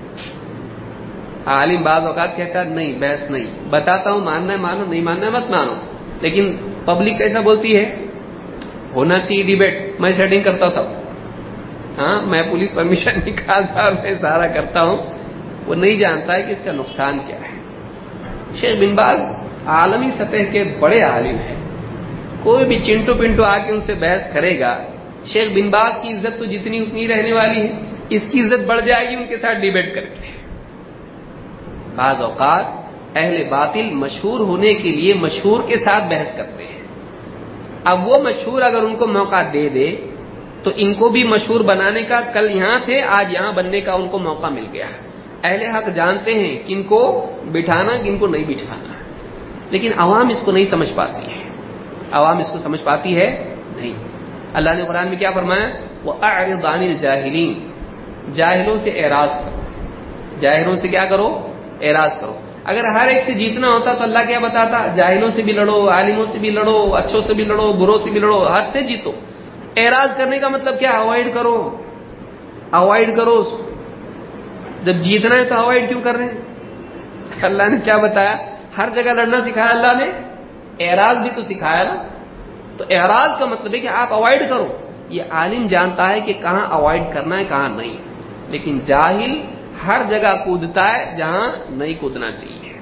A: عالم بعض اوقات کہتا ہے نہیں بحث نہیں، بتاتا ہوں ماننا ہے مانو، نہیں ماننا ہے مت مانو، لیکن پبلک کیسا بولتی ہے ہونا چاہیے ڈیبیٹ، میں سیٹنگ کرتا سب، ہاں میں پولیس پرمیشن نکالتا اور میں سارا کرتا ہوں، وہ نہیں جانتا ہے کہ اس کا نقصان کیا ہے۔ شیخ بن باز عالمی سطح کے بڑے عالم ہیں، کوئی بھی چنٹو پنٹو آ کے ان سے بحث کرے گا، شیخ بن باز کی عزت تو جتنی اتنی رہنے والی ہے، اس کی عزت بڑھ جائے گی ان کے ساتھ ڈیبیٹ کر کے۔ بعض اوقات اہل باطل مشہور ہونے کے لیے مشہور کے ساتھ بحث کرتے ہیں، اب وہ مشہور اگر ان کو موقع دے دے تو ان کو بھی مشہور بنانے کا، کل یہاں تھے آج یہاں بننے کا ان کو موقع مل گیا۔ اہل حق جانتے ہیں کن کو بٹھانا کن کو نہیں بٹھانا، لیکن عوام اس کو نہیں سمجھ پاتی ہے، عوام اس کو سمجھ پاتی ہے نہیں۔ اللہ نے قرآن میں کیا فرمایا، وَأَعْرِضْ عَنِ الْجَاهِلِينَ، جاہلوں سے اعراض کرو، جاہلوں سے کیا کرو، اعراض کرو۔ اگر ہر ایک سے جیتنا ہوتا تو اللہ کیا بتاتا، جاہلوں سے بھی لڑو، عالموں سے بھی لڑو، اچھوں سے بھی لڑو، بروں سے بھی لڑو، حد سے جیتو۔ اعراض کرنے کا مطلب کیا، اوائڈ کرو، اوائڈ کرو اس کو۔ جب جیتنا ہے تو اوائڈ کیوں کر رہے ہیں؟ اللہ نے کیا بتایا، ہر جگہ لڑنا سکھایا اللہ نے، اعراض بھی تو سکھایا نا۔ تو اعراض کا مطلب ہے کہ آپ اوائڈ کرو، یہ عالم جانتا ہے کہ کہاں اوائڈ کرنا ہے کہاں نہیں، لیکن جاہل ہر جگہ کودتا ہے جہاں نہیں کودنا چاہیے۔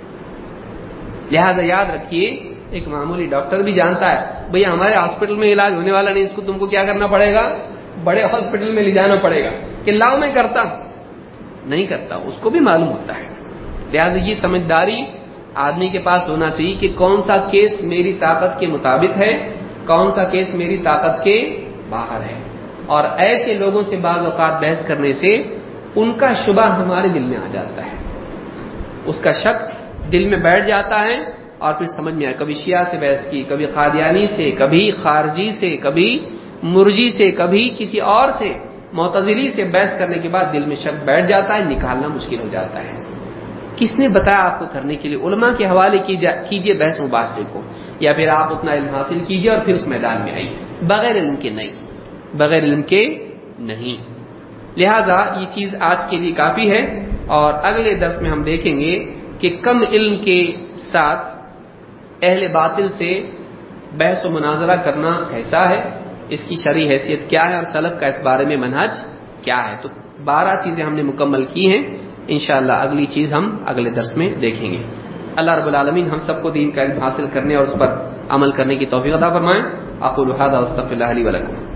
A: لہذا یاد رکھیے، ایک معمولی ڈاکٹر بھی جانتا ہے بھئی ہمارے ہاسپٹل میں علاج ہونے والا نہیں، اس کو تم کو کیا کرنا پڑے گا، بڑے ہاسپٹل میں لے جانا پڑے گا، کہ لاؤ میں کرتا نہیں کرتا، اس کو بھی معلوم ہوتا ہے۔ لہذا یہ سمجھداری آدمی کے پاس ہونا چاہیے کہ کون سا کیس میری طاقت کے مطابق ہے، کون سا کیس میری طاقت کے باہر ہے۔ اور ایسے لوگوں سے بعض اوقات بحث کرنے سے ان کا شبہ ہمارے دل میں آ جاتا ہے، اس کا شک دل میں بیٹھ جاتا ہے، اور پھر سمجھ میں آئے، کبھی شیعہ سے بحث کی، کبھی قادیانی سے، کبھی خارجی سے، کبھی مرجی سے، کبھی کسی اور سے، معتزلی سے بحث کرنے کے بعد دل میں شک بیٹھ جاتا ہے، نکالنا مشکل ہو جاتا ہے۔ کس نے بتایا آپ کو کرنے کے لیے؟ علماء کے حوالے کیجئے بحث مباحثے کو، یا پھر آپ اتنا علم حاصل کیجئے اور پھر اس میدان میں آئیے، بغیر علم کے نہیں، بغیر علم کے نہیں۔ لہذا یہ چیز آج کے لیے کافی ہے، اور اگلے درس میں ہم دیکھیں گے کہ کم علم کے ساتھ اہل باطل سے بحث و مناظرہ کرنا کیسا ہے، اس کی شرعی حیثیت کیا ہے، اور سلف کا اس بارے میں منہج کیا ہے۔ تو 12 چیزیں ہم نے مکمل کی ہیں، انشاءاللہ اگلی چیز ہم اگلے درس میں دیکھیں گے۔ اللہ رب العالمین ہم سب کو دین کا علم حاصل کرنے اور اس پر عمل کرنے کی توفیق عطا فرمائے۔ اقول ھذا واستغفر اللہ لی ولکم۔